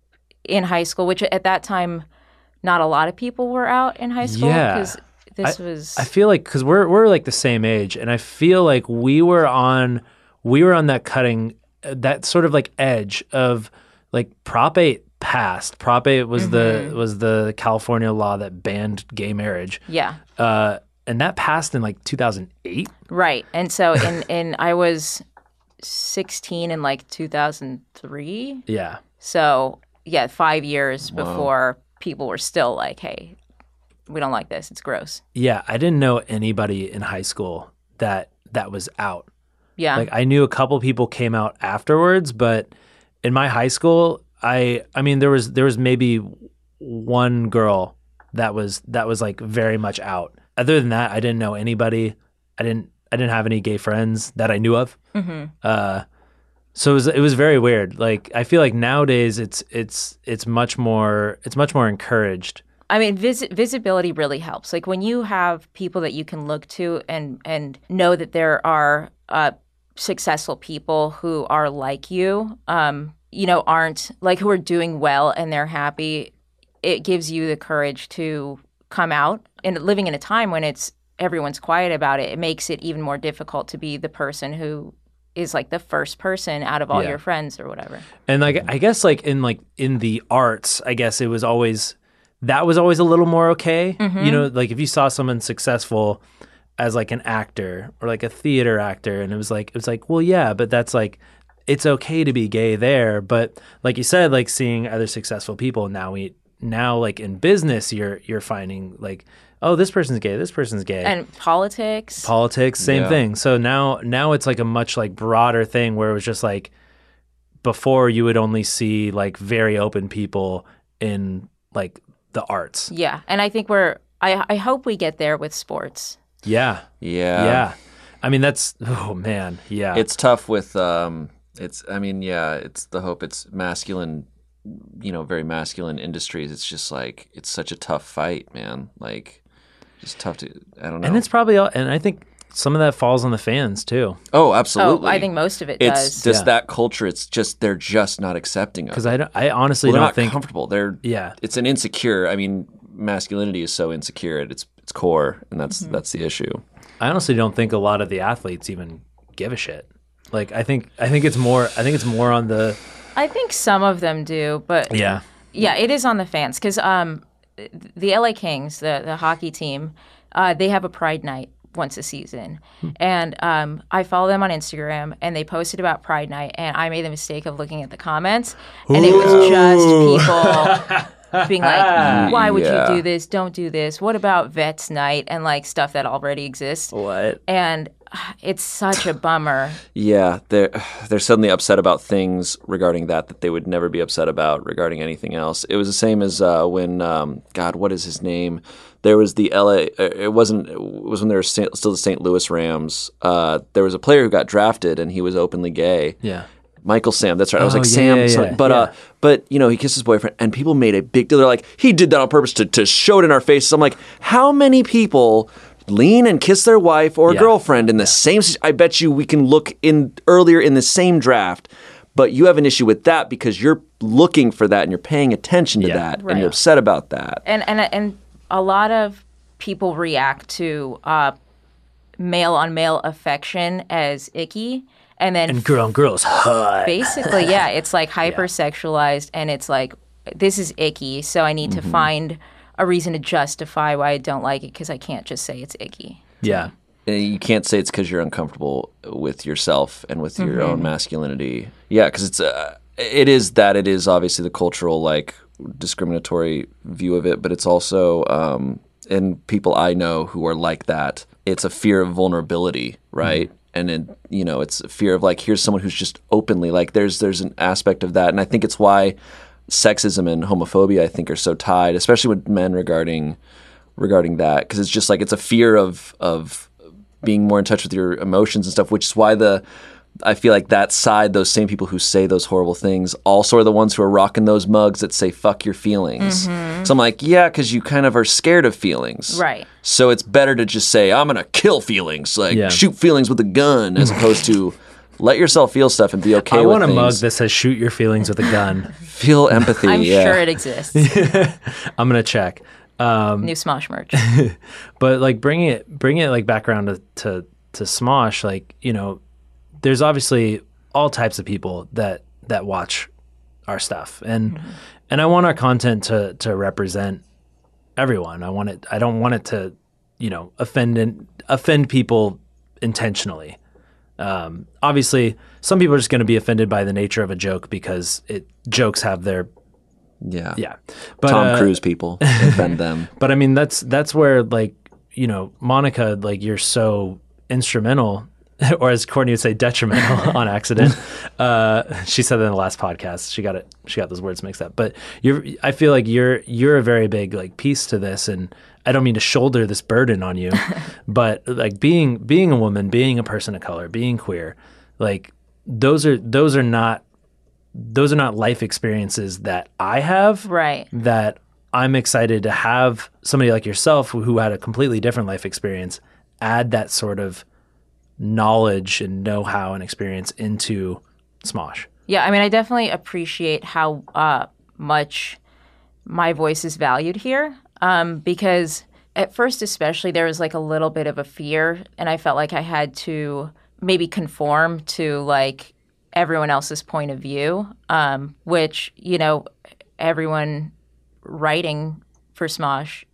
in high school, which at that time, not a lot of people were out in high school Yeah. because this was. I feel like because we're we're like the same age, and I feel like we were on we were on that cutting that sort of like edge of like Prop eight passed. Prop eight was the was the California law that banned gay marriage, yeah, uh, and that passed in like two thousand eight. right. And so in, in I was sixteen in like two thousand three. Yeah, So yeah, five years before people were still like, hey, we don't like this. It's gross. yeah. I didn't know anybody in high school that that was out. Yeah. Like I knew a couple people came out afterwards, but in my high school, I I mean there was there was maybe one girl that was that was like very much out. Other than that, I didn't know anybody. I didn't I didn't have any gay friends that I knew of. Mm-hmm. Uh, so it was it was very weird. Like I feel like nowadays it's it's it's much more it's much more encouraged. I mean, vis- visibility really helps. Like when you have people that you can look to and and know that there are uh, successful people who are like you, um, you know, aren't like who are doing well and they're happy. it gives you the courage to come out. And living in a time when it's everyone's quiet about it, it makes it even more difficult to be the person who is like the first person out of all Yeah. your friends or whatever. And like I guess like in like in the arts, I guess it was always that was always a little more okay. Mm-hmm. You know, like if you saw someone successful as like an actor or like a theater actor, and it was like it was like, well, yeah, but that's like it's okay to be gay there. But like you said, like seeing other successful people now we now like in business, you're you're finding like, oh, this person's gay, this person's gay. And politics. Politics, same Yeah. thing. So now now it's like a much like broader thing where it was just like before you would only see like very open people in like the arts. Yeah. And I think we're, I, I hope we get there with sports. Yeah. Yeah. Yeah. I mean, that's, oh man. Yeah. It's tough with um it's I mean, yeah, it's the hope it's masculine, you know, very masculine industries. It's just like it's such a tough fight, man. Like it's tough to I don't know. and it's probably, all, and I think some of that falls on the fans too. oh, absolutely. Oh, I think most of it it's does. just Yeah. that culture. It's just they're just not accepting of Because it. I, don't, I honestly Well, they're don't not think, comfortable. They're yeah. it's an insecure. I mean, masculinity is so insecure at its its core, and that's Mm-hmm. that's the issue. I honestly don't think a lot of the athletes even give a shit. Like, I think, I think it's more, I think it's more on the, I think some of them do, but yeah. yeah, it is on the fans because um, the L A Kings, the the hockey team, uh, they have a Pride Night once a season, and um, I follow them on Instagram, and they posted about Pride Night, and I made the mistake of looking at the comments, and it was just people being like, "Why would Yeah. you do this? Don't do this. What about Vets Night?" and like stuff that already exists, What? and it's such a bummer. Yeah, they're they're suddenly upset about things regarding that that they would never be upset about regarding anything else. It was the same as uh, when um, God, what is his name? There was the L A. uh, It wasn't. It was when they were Saint, still the Saint Louis Rams. Uh, there was a player who got drafted and he was openly gay. Yeah. Michael Sam, that's right. I was Oh, like yeah, Sam, yeah, something- yeah, but yeah. uh, but you know, he kissed his boyfriend, and people made a big deal. They're like, he did that on purpose to to show it in our faces. I'm like, how many people lean and kiss their wife or Yeah. girlfriend in the same? si- I bet you we can look in earlier in the same draft, but you have an issue with that because you're looking for that and you're paying attention to Yeah. that and Right. you're upset about that. and and and a lot of people react to uh, male on male affection as icky, and then And girl on girls, hot. basically, yeah, it's like hypersexualized, and it's like this is icky, so I need Mm-hmm. to find a reason to justify why I don't like it because I can't just say it's icky. Yeah. And you can't say it's because you're uncomfortable with yourself and with your Mm-hmm. own masculinity. Yeah, because it's uh, it is that it is obviously the cultural like discriminatory view of it, but it's also um, and people I know who are like that. It's a fear of vulnerability, right? Mm-hmm. And it, you know, it's a fear of like here's someone who's just openly like there's there's an aspect of that, and I think it's why sexism and homophobia I think are so tied, especially with men regarding regarding that, because it's just like it's a fear of of being more in touch with your emotions and stuff, which is why the I feel like that side, those same people who say those horrible things, also are the ones who are rocking those mugs that say "fuck your feelings." Mm-hmm. So I'm like, yeah, because you kind of are scared of feelings, Right. So it's better to just say, "I'm gonna kill feelings," like Yeah. shoot feelings with a gun, as opposed to let yourself feel stuff and be okay I with want a things. mug that says "Shoot your feelings with a gun." Feel empathy. I'm yeah. sure it exists. I'm gonna check. Um, New Smosh merch. but like bringing it, bringing it like back around to, to to Smosh, like you know, there's obviously all types of people that that watch our stuff, and Mm-hmm. and I want our content to to represent everyone. I want it. I don't want it to, you know, offend and offend people intentionally. Um, obviously, some people are just going to be offended by the nature of a joke because it jokes have their Yeah. yeah. But, Tom uh, Cruise people offend them. But I mean, that's that's where like you know, Monica, like you're so instrumental, or as Courtney would say, detrimental on accident. Uh, she said that in the last podcast. She got it. She got those words mixed up. But you're. I feel like you're you're a very big like piece to this, and I don't mean to shoulder this burden on you, but like being being a woman, being a person of color, being queer, like those are those are not those are not life experiences that I have. Right. That I'm excited to have somebody like yourself who, who had a completely different life experience add that sort of knowledge and know-how and experience into Smosh. Yeah, I mean, I definitely appreciate how uh, much my voice is valued here. Um, because at first, especially, there was like a little bit of a fear, and I felt like I had to maybe conform to like everyone else's point of view, um, which, you know, everyone writing for Smosh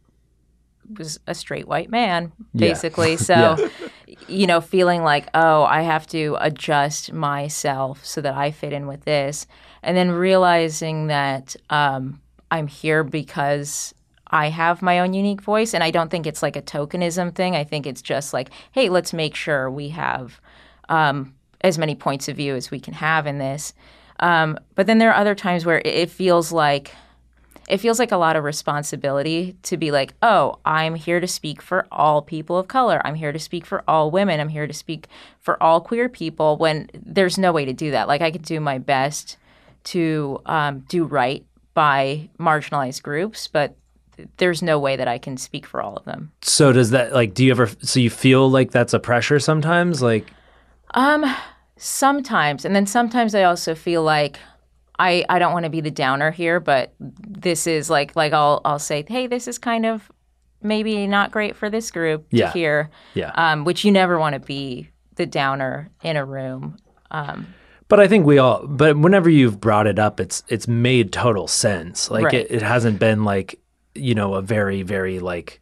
was a straight white man, basically. Yeah. So, yeah. you know, feeling like, oh, I have to adjust myself so that I fit in with this. And then realizing that um, I'm here because I have my own unique voice. And I don't think it's like a tokenism thing. I think it's just like, hey, let's make sure we have um, as many points of view as we can have in this. Um, but then there are other times where it feels like It feels like a lot of responsibility to be like, oh, I'm here to speak for all people of color. I'm here to speak for all women. I'm here to speak for all queer people, when there's no way to do that. Like, I could do my best to um, do right by marginalized groups, but there's no way that I can speak for all of them. So does that, like, do you ever, so you feel like that's a pressure sometimes? Like, um, sometimes. And then sometimes I also feel like, I, I don't want to be the downer here, but this is like like I'll I'll say, hey, this is kind of maybe not great for this group to yeah. hear. Yeah. Um, which you never want to be the downer in a room. Um, but I think we all. But whenever you've brought it up, it's it's made total sense. Like right. it, it hasn't been like, you know, a very very like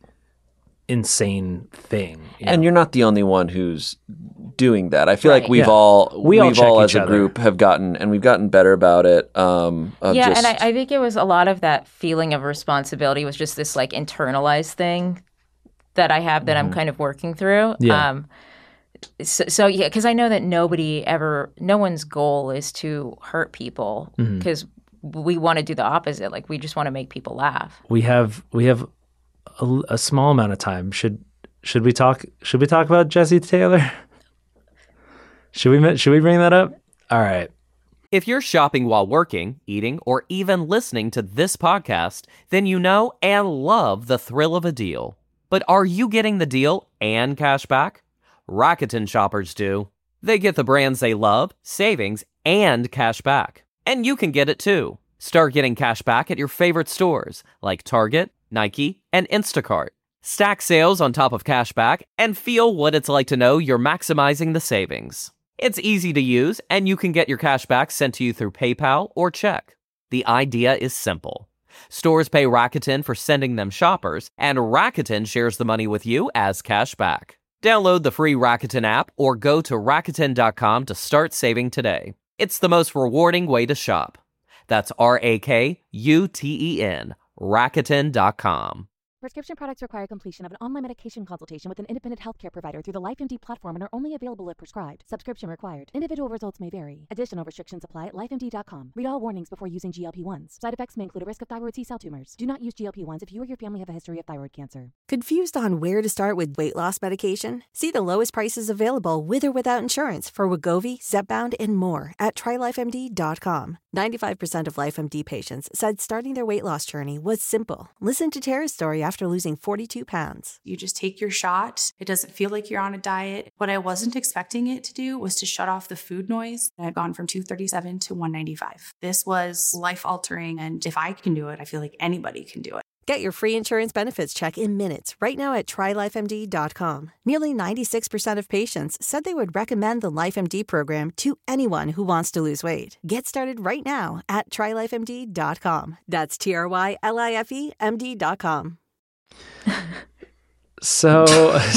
insane thing. You and know? You're not the only one who's doing that. I feel right. like we've yeah. all we all we've all as a other. group have gotten and we've gotten better about it. Um, of yeah, just... and I, I think it was a lot of that feeling of responsibility was just this like internalized thing that I have that mm-hmm. I'm kind of working through. Yeah. Um, so, so yeah, because I know that nobody ever, no one's goal is to hurt people, because mm-hmm. we want to do the opposite. Like, we just want to make people laugh. We have we have a, a small amount of time. Should should we talk? Should we talk about Jessie Taylor? Should we should we bring that up? All right. If you're shopping while working, eating, or even listening to this podcast, then you know and love the thrill of a deal. But are you getting the deal and cash back? Rakuten shoppers do. They get the brands they love, savings, and cash back. And you can get it too. Start getting cash back at your favorite stores like Target, Nike, and Instacart. Stack sales on top of cash back and feel what it's like to know you're maximizing the savings. It's easy to use, and you can get your cash back sent to you through PayPal or check. The idea is simple. Stores pay Rakuten for sending them shoppers, and Rakuten shares the money with you as cash back. Download the free Rakuten app or go to Rakuten dot com to start saving today. It's the most rewarding way to shop. That's R A K U T E N, Rakuten dot com. Prescription products require completion of an online medication consultation with an independent healthcare provider through the LifeMD platform and are only available if prescribed. Subscription required. Individual results may vary. Additional restrictions apply at life M D dot com. Read all warnings before using G L P ones. Side effects may include a risk of thyroid C-cell tumors. Do not use G L P ones if you or your family have a history of thyroid cancer. Confused on where to start with weight loss medication? See the lowest prices available with or without insurance for Wegovy, Zepbound, and more at try life M D dot com. ninety-five percent of LifeMD patients said starting their weight loss journey was simple. Listen to Tara's story after losing forty-two pounds. You just take your shot. It doesn't feel like you're on a diet. What I wasn't expecting it to do was to shut off the food noise. I had gone from two thirty-seven to one ninety-five. This was life-altering, and if I can do it, I feel like anybody can do it. Get your free insurance benefits check in minutes right now at try life M D dot com. Nearly ninety-six percent of patients said they would recommend the LifeMD program to anyone who wants to lose weight. Get started right now at try life M D dot com. That's T R Y L I F E M D dot com. So,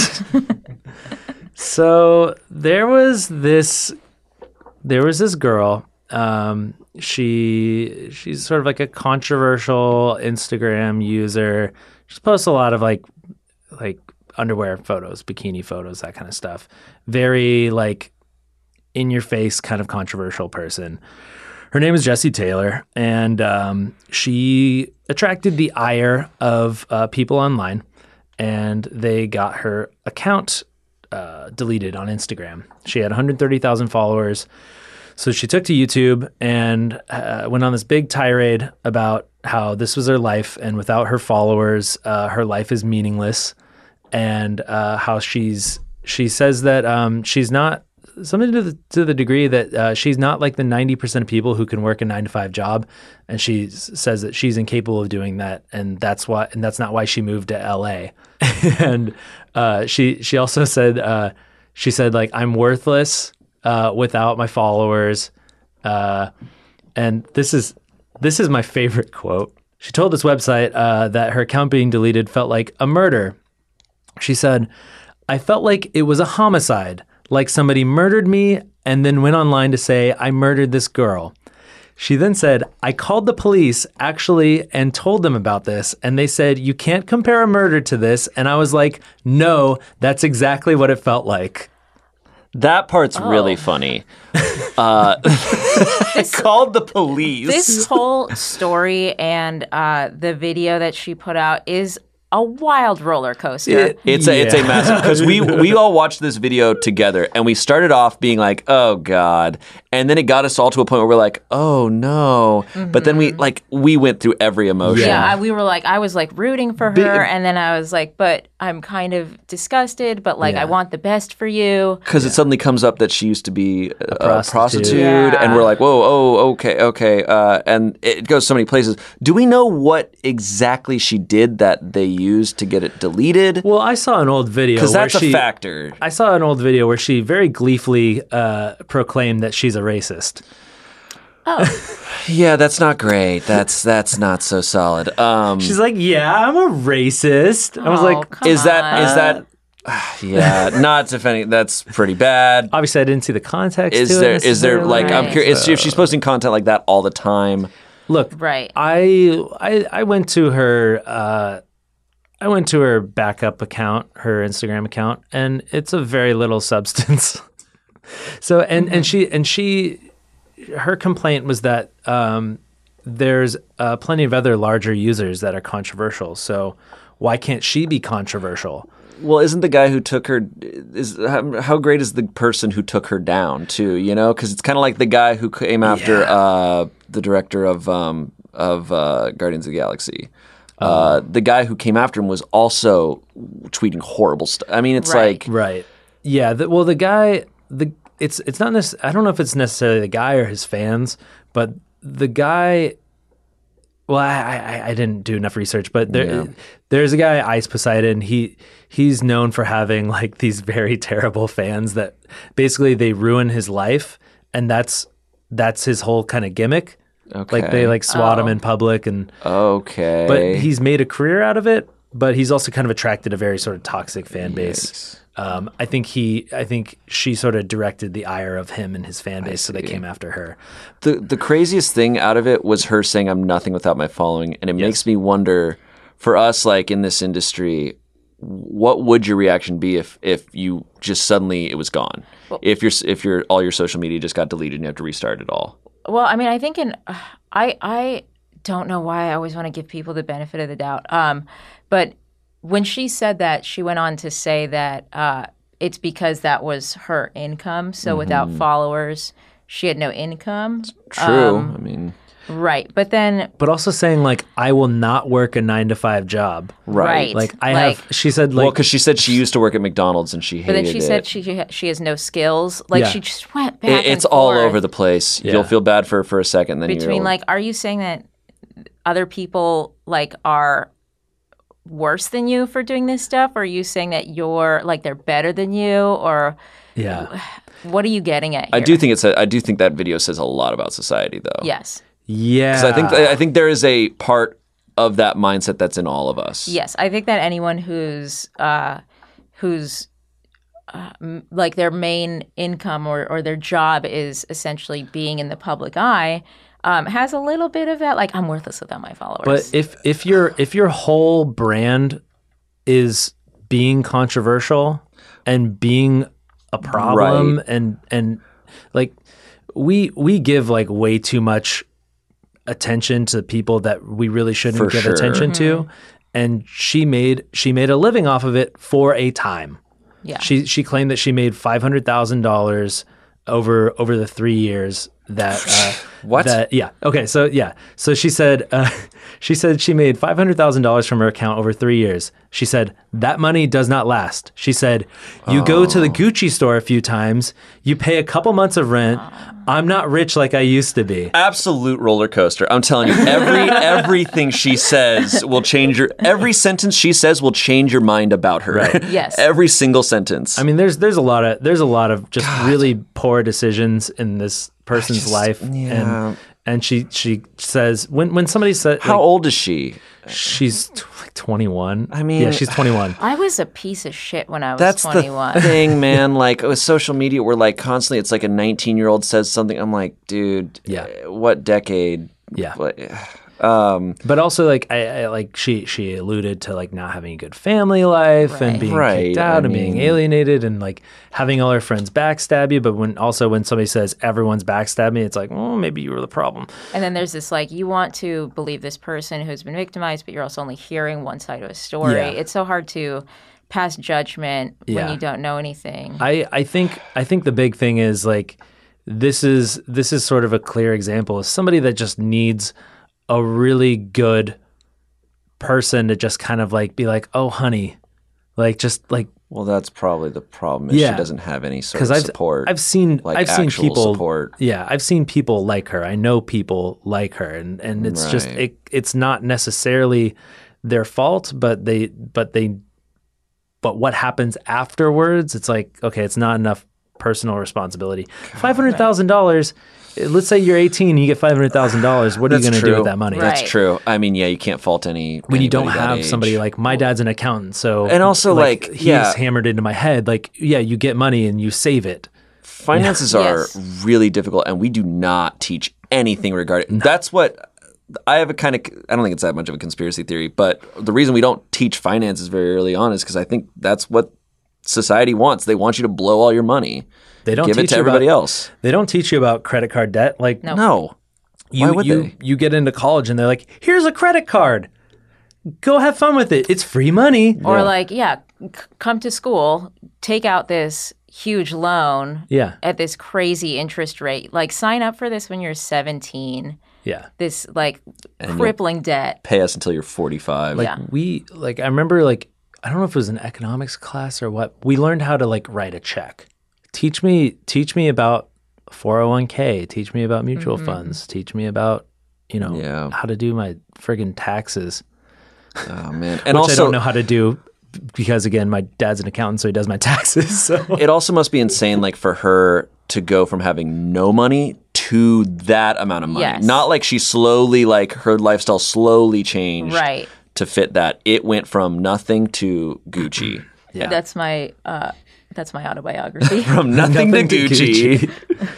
so there was this, there was this girl. Um, she she's sort of like a controversial Instagram user. She posts a lot of like like underwear photos, bikini photos, that kind of stuff. Very like in your face kind of controversial person. Her name is Jessie Taylor, and um, she attracted the ire of uh, people online, and they got her account uh, deleted on Instagram. She had one hundred thirty thousand followers. So she took to YouTube and uh, went on this big tirade about how this was her life, and without her followers, uh, her life is meaningless, and uh, how she's she says that um, she's not something to the, to the degree that uh, she's not like the ninety percent of people who can work a nine to five job, and she s- says that she's incapable of doing that, and that's why, and that's not why she moved to L A. And uh, she she also said uh, she said like I'm worthless uh, without my followers, uh, and this is this is my favorite quote. She told this website uh, that her account being deleted felt like a murder. She said, "I felt like it was a homicide, like somebody murdered me and then went online to say I murdered this girl." She then said, "I called the police actually and told them about this, and they said you can't compare a murder to this." And I was like, "No, that's exactly what it felt like." That part's Oh. really funny. Uh, I called the police. This whole story and uh, the video that she put out is a wild roller coaster. It, it's a it's a massive because we we all watched this video together and we started off being like, oh god, and then it got us all to a point where we're like, oh no, mm-hmm. but then we like we went through every emotion. Yeah, I, we were like, I was like rooting for her, Big, and then I was like, but I'm kind of disgusted, but like yeah. I want the best for you because yeah. it suddenly comes up that she used to be a, a prostitute, prostitute yeah. and we're like, whoa, oh, okay, okay, uh, and it goes so many places. Do we know what exactly she did that they used to get it deleted? Well, I saw an old video because that's where she, a factor. I saw an old video where she very gleefully uh, proclaimed that she's a racist. Oh, yeah, that's not great. That's that's not so solid. Um, she's like, yeah, I'm a racist. I was oh, like, is that on. is that? Uh, yeah, not defending. That's pretty bad. Obviously, I didn't see the context. Is to there it is there like right. I'm curious so. if she's posting content like that all the time. Look, right. I I I went to her. Uh, I went to her backup account, her Instagram account, and it's a very little substance. so and mm-hmm. and she and she, her complaint was that um, there's uh, plenty of other larger users that are controversial. So why can't she be controversial? Well, isn't the guy who took her is how, how great is the person who took her down too? You know, because it's kind of like the guy who came after Yeah. uh, the director of um, of uh, Guardians of the Galaxy. Uh, the guy who came after him was also tweeting horrible stuff. I mean, it's Right. like Right. Yeah. The, well, the guy, the it's it's not necess- I don't know if it's necessarily the guy or his fans, but the guy. Well, I I, I didn't do enough research, but there Yeah. there's a guy, Ice Poseidon. He he's known for having like these very terrible fans that basically they ruin his life, and that's that's his whole kind of gimmick. okay, Like they like swat Oh. him in public, and okay, but he's made a career out of it. But he's also kind of attracted a very sort of toxic fan base. Um, I think he, I think she sort of directed the ire of him and his fan base, so they came after her. The the craziest thing out of it was her saying, "I'm nothing without my following," and it Yes. makes me wonder, for us, like in this industry, what would your reaction be if if you just suddenly it was gone? Well, if your if your all your social media just got deleted and you have to restart it all. Well, I mean, I think in uh, I I don't know why I always want to give people the benefit of the doubt. Um, but when she said that, she went on to say that uh, it's because that was her income. So Mm-hmm. without followers, she had no income. True. Um, I mean, right. But then, But also saying like, I will not work a nine to five job. right. right. Like I Like- have, she said like, well, because she said she used to work at McDonald's and she hated but then she it. said she she has no skills. Like Yeah. she just went back. It- it's and all forth over the place. Yeah. You'll feel bad for her for a second, then between you'll like, are you saying that other people like are worse than you for doing this stuff? Or are you saying that you're like they're better than you? Or yeah, what are you getting at here? I do think it's a, I do think that video says a lot about society, though. Yes. yeah. Because I think I think there is a part of that mindset that's in all of us. Yes, I think that anyone who's uh, who's uh, m- like their main income or, or their job is essentially being in the public eye um, has a little bit of that. Like, I'm worthless without my followers. But if if your if your whole brand is being controversial and being a problem Right. and and like we we give like way too much attention to people that we really shouldn't For give sure. attention to, and she made she made a living off of it for a time. yeah, She she claimed that she made five hundred thousand dollars over over the three years that uh, What? That, yeah. Okay. So yeah. So she said uh, she said she made five hundred thousand dollars from her account over three years. She said that money does not last. She said you oh. go to the Gucci store a few times, you pay a couple months of rent. I'm not rich like I used to be. Absolute roller coaster. I'm telling you, every everything she says will change your. Every sentence she says will change your mind about her. Right. Yes. Every single sentence. I mean, there's there's a lot of there's a lot of just God. really poor decisions in this person's just, life, yeah. and and she she says when when somebody says how like, old is she? She's t- like twenty-one. I mean, yeah, she's twenty-one. I was a piece of shit when I was That's twenty-one. The thing, man. Like with social media, we're like constantly. It's like a nineteen-year-old says something. I'm like, dude. Yeah. What decade? Yeah. What, um, but also, like, I, I like she she alluded to like not having a good family life right. and being right. kicked out I and mean, being alienated and like having all her friends backstab you. But when also when somebody says everyone's backstabbed me, it's like, well, maybe you were the problem. And then there's this like you want to believe this person who's been victimized, but you're also only hearing one side of a story. Yeah. It's so hard to pass judgment Yeah. when you don't know anything. I, I think I think the big thing is like this is this is sort of a clear example of somebody that just needs a really good person to just kind of like be like, oh honey, like just like. Well, that's probably the problem. Is Yeah. she doesn't have any sort of I've, support. I've seen like I've seen actual people support. Yeah, I've seen people like her. I know people like her, and, and it's Right. just it, it's not necessarily their fault, but they but they but what happens afterwards? It's like okay, it's not enough personal responsibility. Five hundred thousand dollars. Let's say you're eighteen and you get five hundred thousand dollars. What are you going to do with that money? Right. That's true. I mean, yeah, you can't fault any When you don't anybody that have age. somebody like my dad's an accountant, so And also, like, he's yeah. hammered into my head. Like, yeah, you get money and you save it. Finances Yeah. are Yes. really difficult, and we do not teach anything regarding. That's what I have a kind of. I don't think it's that much of a conspiracy theory, but the reason we don't teach finances very early on is because I think that's what society wants. They want you to blow all your money. They don't give teach it to you everybody about, else. They don't teach you about credit card debt. Like, No. No, you, why would you, they? you get into college and they're like, here's a credit card. Go have fun with it. It's free money. Or Yeah. like, yeah, c- come to school, take out this huge loan Yeah. at this crazy interest rate. Like sign up for this when you're seventeen. Yeah. This like And you'll crippling debt. Pay us until you're forty-five. Like Yeah. we, like, I remember like, I don't know if it was an economics class or what. We learned how to like write a check. Teach me, teach me about four oh one k. Teach me about mutual Mm-hmm. funds. Teach me about, you know, Yeah. how to do my friggin' taxes. Oh man, and which also I don't know how to do because again, my dad's an accountant, so he does my taxes. So it also must be insane, like for her to go from having no money to that amount of money. Yes. Not like she slowly, like her lifestyle slowly changed Right. to fit that. It went from nothing to Gucci. yeah. That's my uh, that's my autobiography. From nothing, Nothing to to Gucci.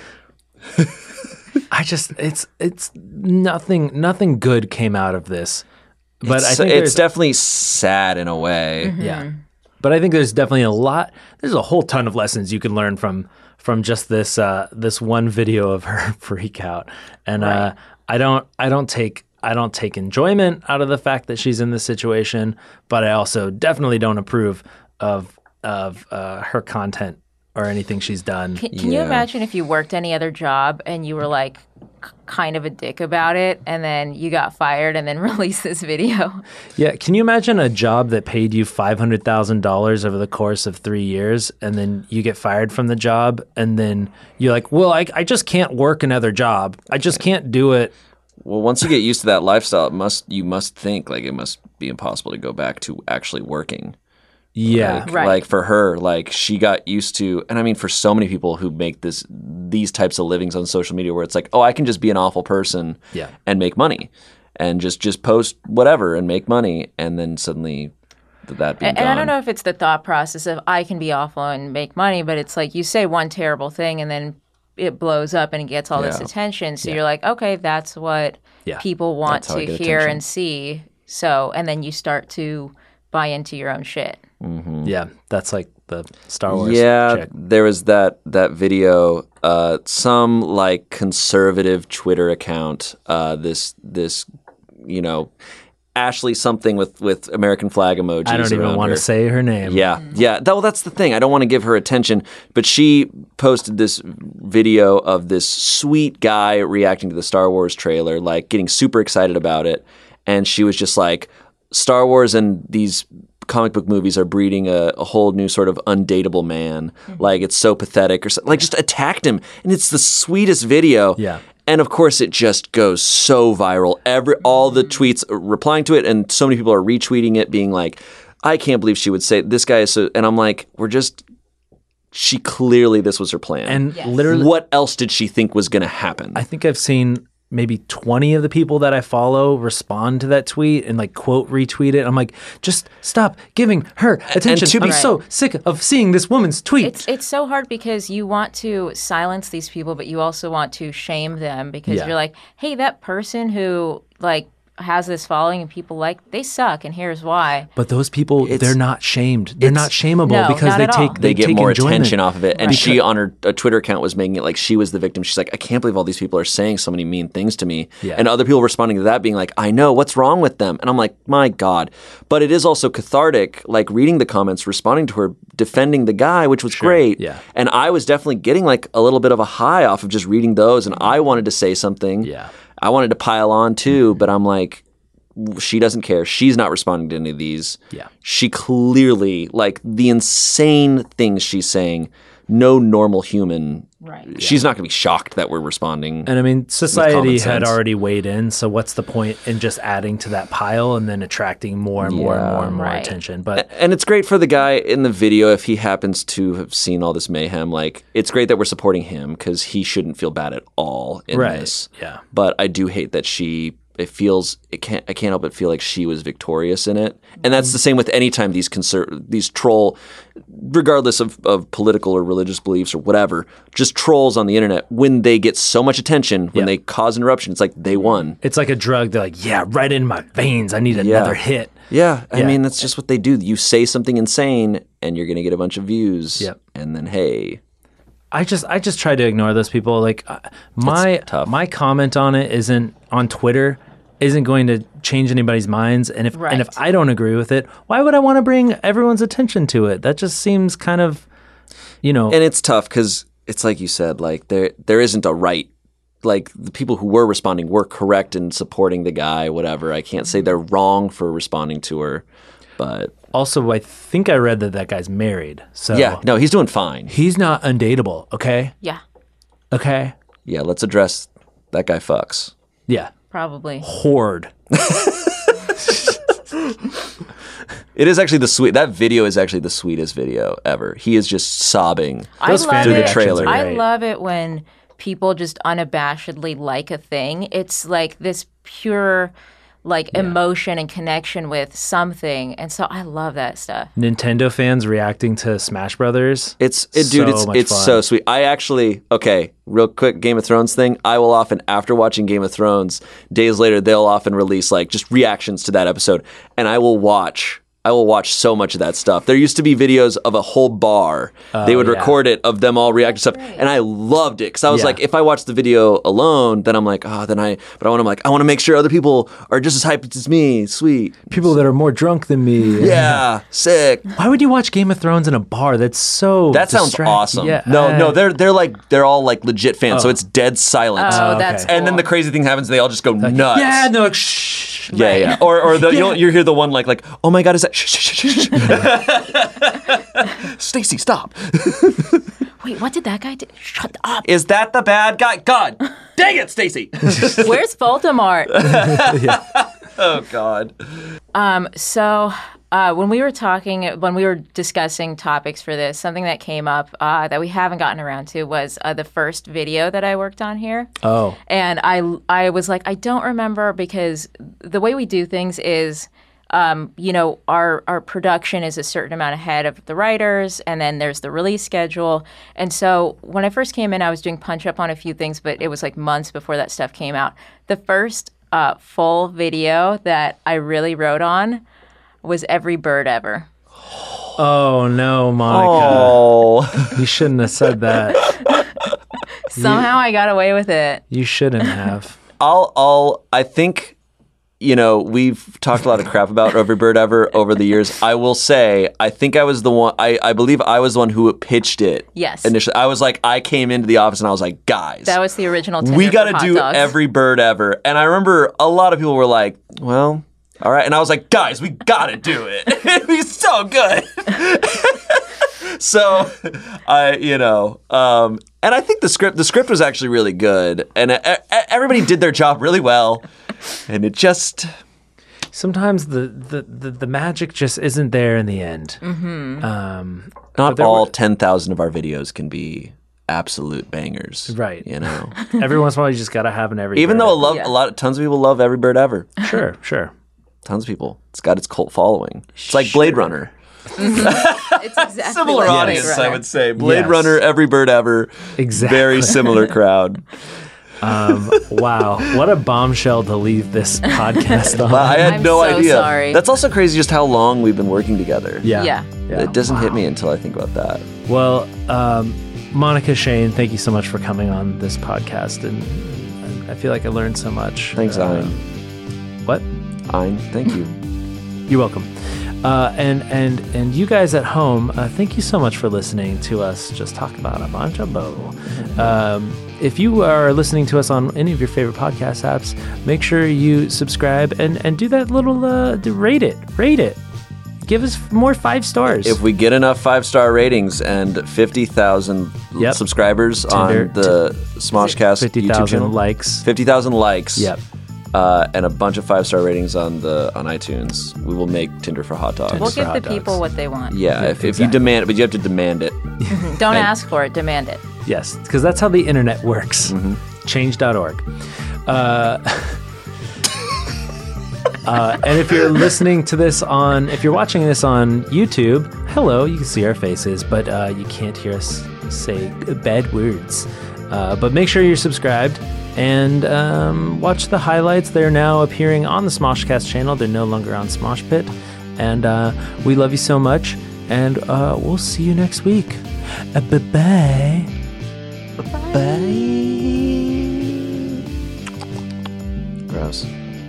I just it's it's nothing nothing good came out of this. But it's, I think it's there's definitely sad in a way. yeah. But I think there's definitely a lot there's a whole ton of lessons you can learn from from just this uh, this one video of her freak out. And uh, I don't I don't take I don't take enjoyment out of the fact that she's in this situation, but I also definitely don't approve of of uh, her content or anything she's done. Can, can you Yeah. imagine if you worked any other job and you were like k- kind of a dick about it and then you got fired and then released this video? Yeah, can you imagine a job that paid you five hundred thousand dollars over the course of three years and then you get fired from the job and then you're like, well, I, I just can't work another job. I just can't do it. Well, once you get used to that lifestyle, it must you must think like it must be impossible to go back to actually working. Yeah. Like, Right. like for her, like she got used to, and I mean for so many people who make this these types of livings on social media, where it's like, oh, I can just be an awful person, Yeah. and make money, and just just post whatever and make money, and then suddenly th- that being And, and I gone. don't know if it's the thought process of I can be awful and make money, but it's like you say one terrible thing and then it blows up and it gets all this Yeah. attention. So you're like, okay, that's what Yeah. people want That's how I to get hear attention. and see. So, and then you start to buy into your own shit. Yeah. That's like the Star Wars Yeah, chick. there was that that video. Uh, some like conservative Twitter account. Uh, this this you know, Ashley something with, with American flag emojis. I don't even want her. to say her name. Yeah, yeah. Well, that's the thing. I don't want to give her attention, but she posted this video of this sweet guy reacting to the Star Wars trailer, like getting super excited about it, and she was just like, Star Wars and these comic book movies are breeding a, a whole new sort of undateable man. Mm-hmm. Like, it's so pathetic, or something. Like, just attacked him, and it's the sweetest video. Yeah. And of course, it just goes so viral. Every all the tweets are replying to it, and so many people are retweeting it, being like, "I can't believe she would say this guy is so." And I'm like, "We're just." She clearly this was her plan. And Yes. literally, what else did she think was going to happen? I think I've seen maybe twenty of the people that I follow respond to that tweet and like quote retweet it. I'm like, just stop giving her attention. to be- I'm so sick of seeing this woman's tweet. It's it's so hard because you want to silence these people, but you also want to shame them because Yeah. you're like, hey, that person who like has this following and people like, they suck, and here's why. But those people, It's- they're not shamed. They're not shameable No, because not they at all. take they get take more enjoyment. attention off of it. And Right. she, on her a Twitter account, was making it like she was the victim. She's like, I can't believe all these people are saying so many mean things to me. Yeah. And other people responding to that being like, I know, what's wrong with them? And I'm like, my God. But it is also cathartic, like reading the comments, responding to her, defending the guy, which was great. yeah. And I was definitely getting like a little bit of a high off of just reading those. And I wanted to say something. Yeah. I wanted to pile on too, but I'm like, she doesn't care. She's not responding to any of these. Yeah. She clearly, like, the insane things she's saying, no normal human. Right. She's not going to be shocked that we're responding. And I mean, society common had sense. already weighed in. So what's the point in just adding to that pile and then attracting more and more and Yeah. more and more Right. attention? But And it's great for the guy in the video if he happens to have seen all this mayhem. Like, it's great that we're supporting him because he shouldn't feel bad at all in Right. this. Yeah. But I do hate that she. It feels it can't. I can't help but feel like she was victorious in it, and that's the same with any time these conser- these troll, regardless of, of political or religious beliefs or whatever, just trolls on the internet. When they get so much attention, when Yeah. they cause an eruption, it's like they won. it's like a drug. They're like, yeah, right in my veins. I need another hit. Yeah, I Yeah. mean that's just what they do. You say something insane, and you're gonna get a bunch of views. Yep. And then hey, I just I just try to ignore those people. Like uh, my tough. my comment on it isn't on Twitter isn't going to change anybody's minds. And if Right. and if I don't agree with it, why would I want to bring everyone's attention to it? That just seems kind of, you know. and it's tough because it's like you said, like there there isn't a right. Like the people who were responding were correct in supporting the guy, whatever. I can't say they're wrong for responding to her, but Also, I think I read that that guy's married. So yeah, no, he's doing fine. he's not undateable. Okay. Yeah, Okay. Yeah, let's address that guy fucks. Yeah. probably. Horde. It is actually the sweet. That video is actually the sweetest video ever. He is just sobbing. I Those love fan through the it. trailer. I Great. love it when people just unabashedly like a thing. It's like this pure like emotion and connection with something. And so I love that stuff. Nintendo fans reacting to Smash Brothers. It's it, dude. So it's much it's fun. so sweet. I actually okay. Real quick, Game of Thrones thing. I will often, after watching Game of Thrones, days later they'll often release like just reactions to that episode, and I will watch. I will watch so much of that stuff. There used to be videos of a whole bar. they would yeah. record it of them all reacting to stuff, and I loved it because I was Yeah. like, if I watch the video alone, then I'm like, oh, then I. But I want to like, I want to make sure other people are just as hyped as me. Sweet. People that are more drunk than me. Yeah, sick. Why would you watch Game of Thrones in a bar? That's so That sounds distract- awesome. Yeah. No, uh, no, they're they're like they're all like legit fans, so it's dead silent. Oh, okay. that's And then the cool. crazy thing happens; they all just go nuts. Yeah, no, like, shh. yeah, yeah. Or, or the, you'll you hear the one like, like, oh my god, is that? Shh, shh, shh, shh. Stacy, stop! Wait, what did that guy do? Shut up. Is that the bad guy? God, dang it, Stacy! Where's Voldemort? Oh God. Um, so uh, when we were talking, when we were discussing topics for this, something that came up uh, that we haven't gotten around to was uh, the first video that I worked on here. Oh. And I, I was like, I don't remember because the way we do things is, um, you know, our our production is a certain amount ahead of the writers, and then there's the release schedule. And so when I first came in, I was doing punch up on a few things, but it was like months before that stuff came out. The first uh, full video that I really wrote on was Every Bird Ever. Oh no, Monica. Oh. You shouldn't have said that. Somehow I got away with it. You shouldn't have. I'll I'll I think you know, we've talked a lot of crap about Every Bird Ever over the years. I will say, I think I was the one, I, I believe I was the one who pitched it. Yes. Initially. I was like, I came into the office and I was like, guys. That was the original Tinder we got for to hot do dogs. Every Bird Ever. And I remember a lot of people were like, well, all right. And I was like, guys, we got to do it. It'd be so good. So, I, you know, um, and I think the script, the script was actually really good. And uh, everybody did their job really well. And it just... Sometimes the, the, the, the magic just isn't there in the end. Mm-hmm. Um, Not there all were- ten thousand of our videos can be absolute bangers. Right. You know? Every once in a while, you just got to have an every Even bird though a, ever. love, Yeah. a lot of, tons of people love Every Bird Ever. Sure, sure. Tons of people. It's got its cult following. It's like Blade Runner. It's exactly Similar like Blade audience, Runner. I would say. Blade Yes. Runner, Every Bird Ever. Exactly. Very similar crowd. Um, wow, what a bombshell to leave this podcast on. Wow, I had I'm no so idea. sorry. That's also crazy just how long we've been working together. Yeah. Yeah. yeah. It doesn't hit me until I think about that. Well, um, Monica, Shane, thank you so much for coming on this podcast. And, and I feel like I learned so much. Thanks, Uh, Ein. What? Ein, thank you. You're welcome. Uh, and and and you guys at home, uh, thank you so much for listening to us just talk about a bunch of bow. Um, if you are listening to us on any of your favorite podcast apps, make sure you subscribe and, and do that little uh, do- rate it, rate it. Give us more five stars. If we get enough five-star ratings and fifty thousand Yep. subscribers Tinder- on the Smoshcast fifty YouTube channel, thousand likes. fifty thousand likes, Yep. uh, and a bunch of five-star ratings on the on iTunes, we will make Tinder for hot dogs. We'll for give hot the dogs. people what they want. Yeah, if, if you exactly. demand it, but you have to demand it. Don't ask for it, demand it. Yes, because that's how the internet works. Mm-hmm. Change dot org. Uh, uh, and if you're listening to this on, if you're watching this on YouTube, hello, you can see our faces, but uh, you can't hear us say bad words. Uh, but make sure you're subscribed and um, watch the highlights. They're now appearing on the Smoshcast channel. They're no longer on Smosh Pit. And uh, we love you so much. And uh, we'll see you next week. Uh, bye-bye. Gross.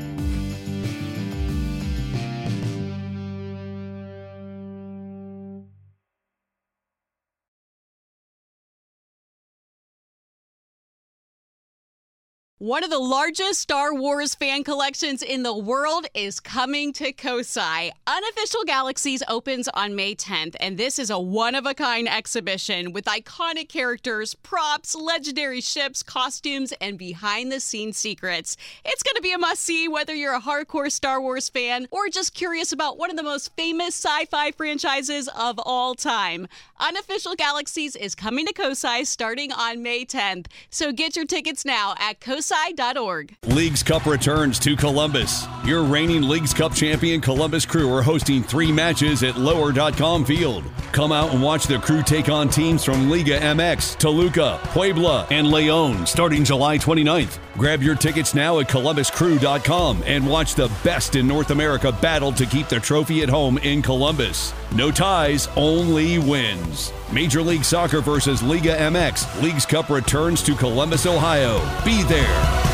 One of the largest Star Wars fan collections in the world is coming to Kosai. Unofficial Galaxies opens on May tenth, and this is a one-of-a-kind exhibition with iconic characters, props, legendary ships, costumes, and behind-the-scenes secrets. It's going to be a must-see whether you're a hardcore Star Wars fan or just curious about one of the most famous sci-fi franchises of all time. Unofficial Galaxies is coming to Kosai starting on May tenth, so get your tickets now at kosai dot org. Leagues Cup returns to Columbus. Your reigning Leagues Cup champion Columbus Crew are hosting three matches at lower dot com field. Come out and watch the Crew take on teams from Liga M X, Toluca, Puebla, and Leon starting July twenty-ninth. Grab your tickets now at columbus crew dot com and watch the best in North America battle to keep the trophy at home in Columbus. No ties, only wins. Major League Soccer versus Liga M X. Leagues Cup returns to Columbus, Ohio. Be there.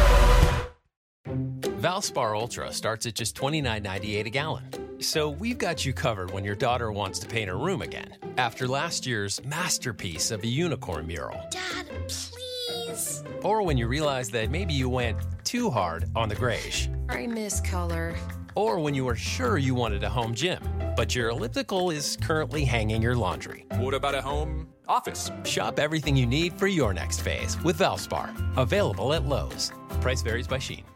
Valspar Ultra starts at just twenty-nine ninety-eight a gallon. So we've got you covered when your daughter wants to paint her room again. After last year's masterpiece of a unicorn mural. Dad, please. Or when you realize that maybe you went too hard on the grayish. I miss color. Or when you were sure you wanted a home gym, but your elliptical is currently hanging your laundry. What about a home office? Shop everything you need for your next phase with Valspar. Available at Lowe's. Price varies by Shein.